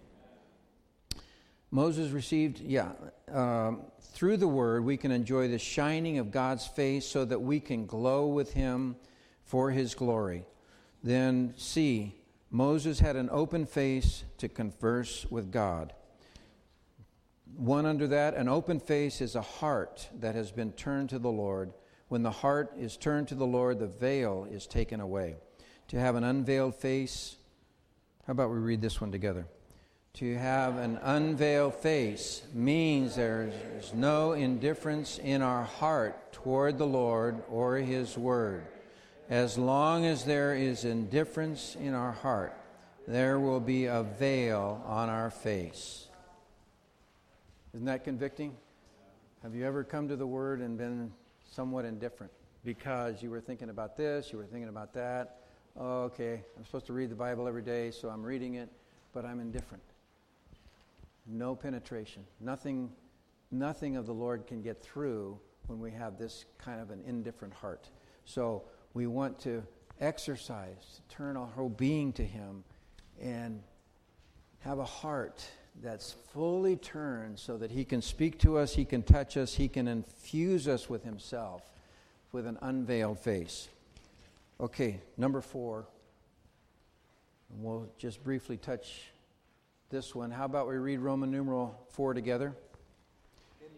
Moses received, yeah, um, through the Word we can enjoy the shining of God's face so that we can glow with Him for His glory. Then C, Moses had an open face to converse with God. One under that, an open face is a heart that has been turned to the Lord. When the heart is turned to the Lord, the veil is taken away. To have an unveiled face, how about we read this one together? To have an unveiled face means there is no indifference in our heart toward the Lord or His Word. As long as there is indifference in our heart, there will be a veil on our face. Isn't that convicting? Have you ever come to the Word and been somewhat indifferent because you were thinking about this, you were thinking about that? Oh, okay, I'm supposed to read the Bible every day, so I'm reading it, but I'm indifferent. No penetration. Nothing, nothing of the Lord can get through when we have this kind of an indifferent heart. So we want to exercise, to turn our whole being to Him and have a heart that's fully turned so that He can speak to us, He can touch us, He can infuse us with Himself with an unveiled face. Okay, number four. And we'll just briefly touch this one. How about we read Roman numeral four together? In the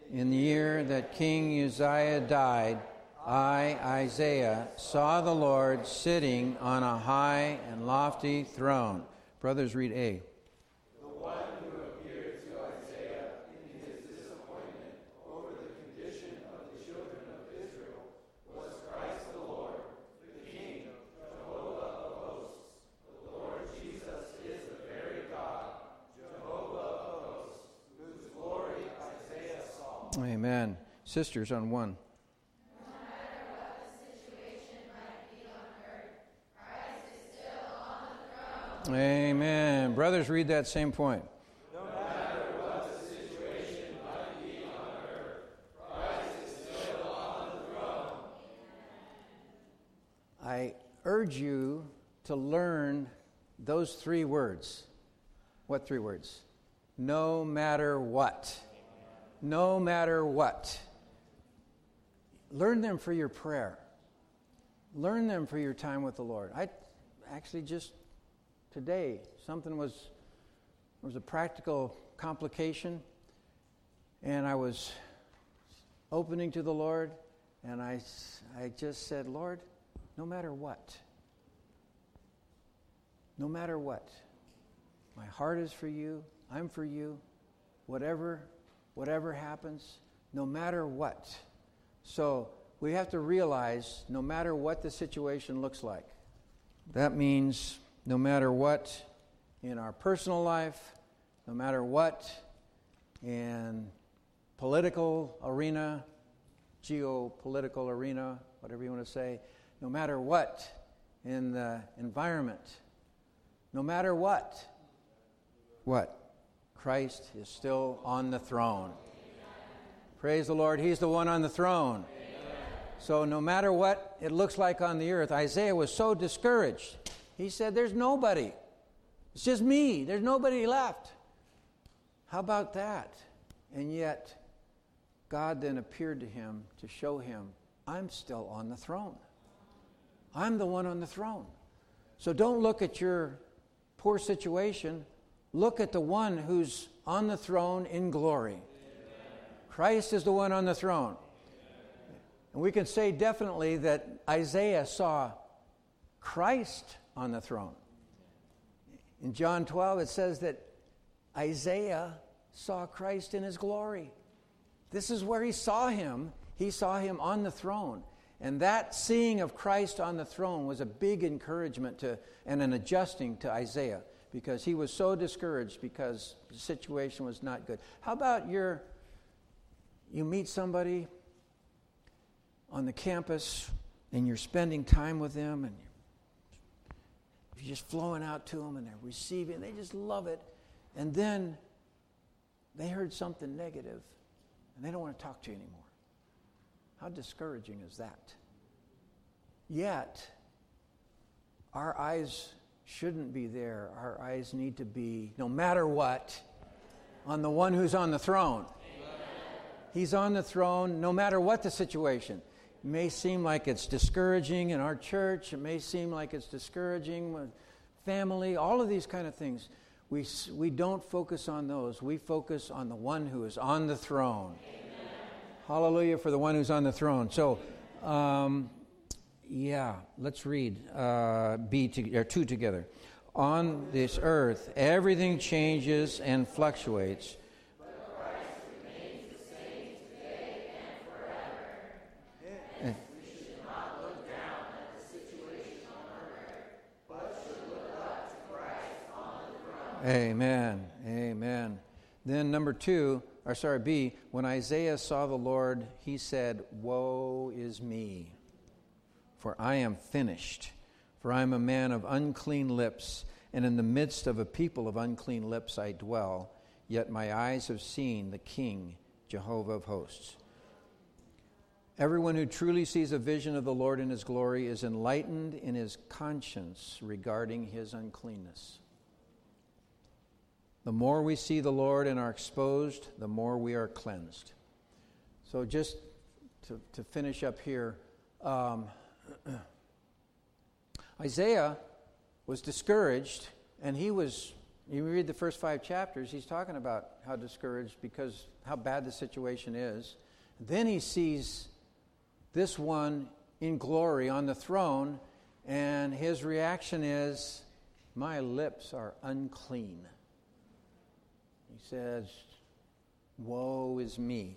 In the year that King Uzziah died, I, Isaiah, saw the Lord sitting on a high and lofty throne. Brothers, read A. The one who appeared to Isaiah in his disappointment over the condition of the children of Israel was Christ the Lord, the King, Jehovah of hosts. The Lord Jesus is the very God, Jehovah of hosts, whose glory Isaiah saw. Amen. Sisters on one. Amen. Brothers, read that same point. No matter what the situation might be on earth, Christ is still on the throne. I urge you to learn those three words. What three words? No matter what. No matter what. Learn them for your prayer. Learn them for your time with the Lord. I actually just today, something was, there was a practical complication, and I was opening to the Lord, and I, I just said, Lord, no matter what, no matter what, my heart is for you, I'm for you, whatever, whatever happens, no matter what. So we have to realize, no matter what the situation looks like, that means no matter what in our personal life, no matter what in political arena, geopolitical arena, whatever you want to say, no matter what in the environment, no matter what, what? Christ is still on the throne. Praise the Lord, He's the one on the throne. So no matter what it looks like on the earth, Isaiah was so discouraged. He said, there's nobody. It's just me. There's nobody left. How about that? And yet, God then appeared to him to show him, I'm still on the throne. I'm the one on the throne. So don't look at your poor situation. Look at the one who's on the throne in glory. Amen. Christ is the one on the throne. Amen. And we can say definitely that Isaiah saw Christ on the throne. In John twelve, it says that Isaiah saw Christ in his glory. This is where he saw him. He saw him on the throne. And that seeing of Christ on the throne was a big encouragement to and an adjusting to Isaiah, because he was so discouraged because the situation was not good. How about your, you meet somebody on the campus and you're spending time with them and you're just flowing out to them and they're receiving, they just love it. And then they heard something negative and they don't want to talk to you anymore. How discouraging is that? Yet, our eyes shouldn't be there. Our eyes need to be, no matter what, on the one who's on the throne. Amen. He's on the throne no matter what the situation. It may seem like it's discouraging in our church. It may seem like it's discouraging with family, all of these kind of things. We, we don't focus on those. We focus on the one who is on the throne. Amen. Hallelujah for the one who's on the throne. So, um, yeah, let's read uh, B to, or two together. On this earth, everything changes and fluctuates. But Christ remains the same today and forever. And we should not look down at the situation on earth, but should look up to Christ on the throne. Amen. Amen. Then number two, or sorry, B, when Isaiah saw the Lord, he said, "Woe is me, for I am finished. For I am a man of unclean lips, and in the midst of a people of unclean lips I dwell. Yet my eyes have seen the King, Jehovah of hosts." Everyone who truly sees a vision of the Lord in his glory is enlightened in his conscience regarding his uncleanness. The more we see the Lord and are exposed, the more we are cleansed. So just to, to finish up here, um, Isaiah was discouraged, and he was You read the first five chapters, he's talking about how discouraged because how bad the situation is. Then he sees this one in glory on the throne, and his reaction is, my lips are unclean. He says, woe is me,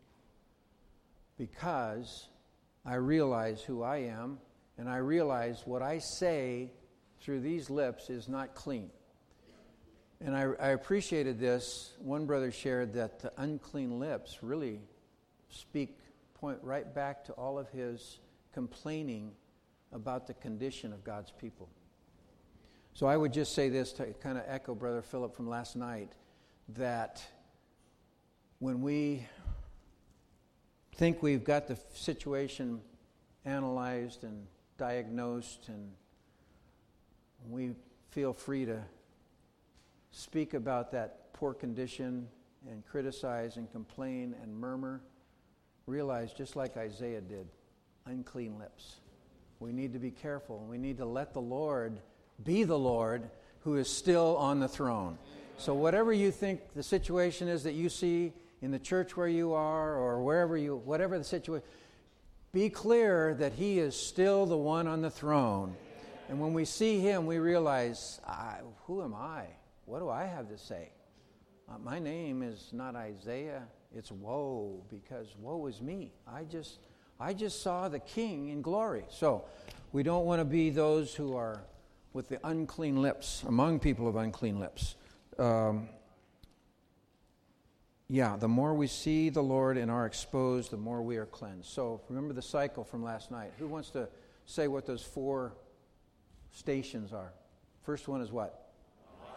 because I realize who I am, and I realize what I say through these lips is not clean. And I, I appreciated this. One brother shared that the unclean lips really speak, point right back to all of his complaining about the condition of God's people. So I would just say this to kind of echo Brother Philip from last night, that when we think we've got the situation analyzed and diagnosed, and we feel free to speak about that poor condition and criticize and complain and murmur, realize, just like Isaiah did, unclean lips. We need to be careful. We need to let the Lord be the Lord who is still on the throne. So whatever you think the situation is that you see in the church where you are, or wherever you, whatever the situation, be clear that He is still the one on the throne. And when we see Him, we realize, I, who am I? What do I have to say? Uh, my name is not Isaiah. It's woe, because woe is me. I just, I just saw the King in glory. So we don't want to be those who are with the unclean lips, among people of unclean lips. Um, yeah, the more we see the Lord and are exposed, the more we are cleansed. So remember the cycle from last night. Who wants to say what those four stations are? First one is what? Life.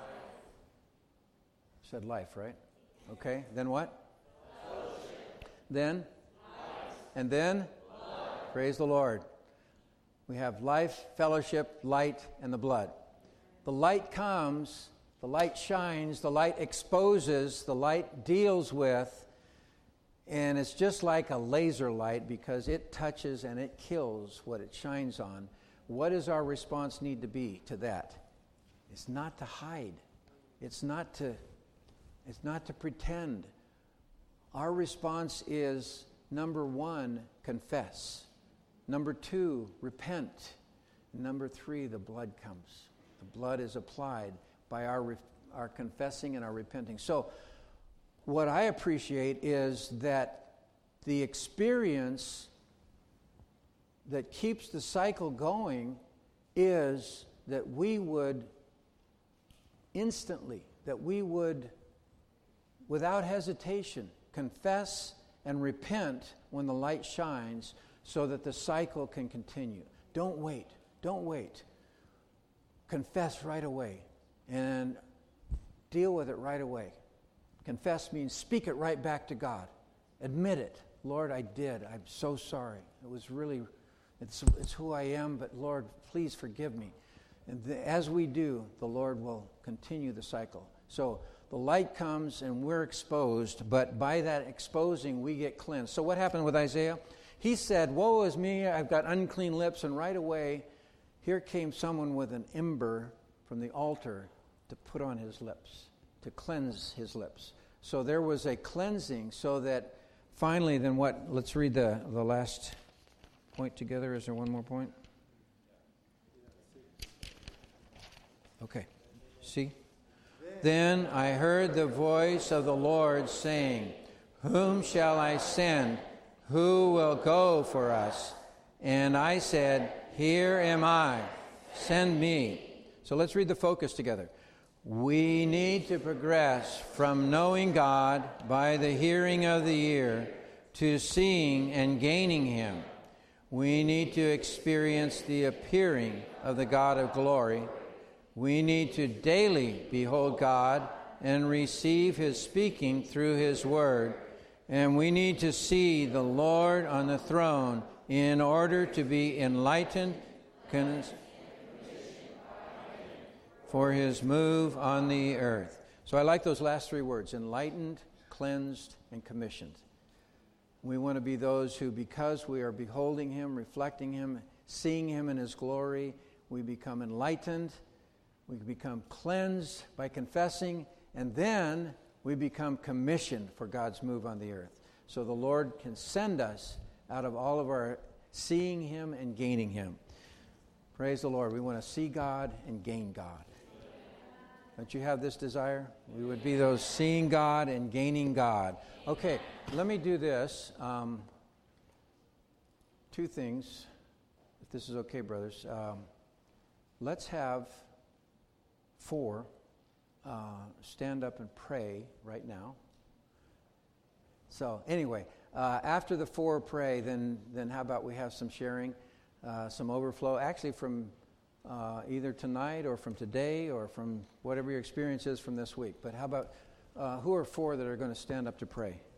Said life, right? Okay. Then what? Fellowship. Then? Life. And then? Blood. Praise the Lord. We have life, fellowship, light, and the blood. The light comes, the light shines, the light exposes, the light deals with, and it's just like a laser light because it touches and it kills what it shines on. What does our response need to be to that? It's not to hide. It's not to, it's not to pretend. Our response is, number one, confess. Number two, repent. Number three, the blood comes. The blood is applied by our re- our confessing and our repenting. So what I appreciate is that the experience that keeps the cycle going is that we would instantly, that we would, without hesitation, confess and repent when the light shines, so that the cycle can continue. Don't wait. Don't wait. Confess right away and deal with it right away. Confess means speak it right back to God. Admit it. Lord, I did. I'm so sorry. It was really, it's, it's who I am, but Lord, please forgive me. And the, as we do, the Lord will continue the cycle. So the light comes and we're exposed, but by that exposing, we get cleansed. So what happened with Isaiah? He said, woe is me, I've got unclean lips, and right away, here came someone with an ember from the altar to put on his lips, to cleanse his lips. So there was a cleansing, so that finally, then what? Let's read the, the last point together. Is there one more point? Okay. See? Then I heard the voice of the Lord saying, whom shall I send? Who will go for us? And I said, here am I. Send me. So let's read the focus together. We need to progress from knowing God by the hearing of the ear to seeing and gaining Him. We need to experience the appearing of the God of glory. We need to daily behold God and receive His speaking through His word. And we need to see the Lord on the throne in order to be enlightened for His move on the earth. So I like those last three words, enlightened, cleansed, and commissioned. We want to be those who, because we are beholding Him, reflecting Him, seeing Him in His glory, we become enlightened, We become cleansed by confessing, and then we become commissioned for God's move on the earth. So the Lord can send us out of all of our seeing Him and gaining Him. Praise the Lord. We want to see God and gain God. Don't you have this desire? We would be those seeing God and gaining God. Okay, let me do this. Um, two things, if this is okay, brothers. Um, let's have four uh, stand up and pray right now. So anyway, uh, after the four pray, then then how about we have some sharing, uh, some overflow, actually from uh, either tonight or from today or from whatever your experience is from this week. But how about, uh, who are four that are going to stand up to pray?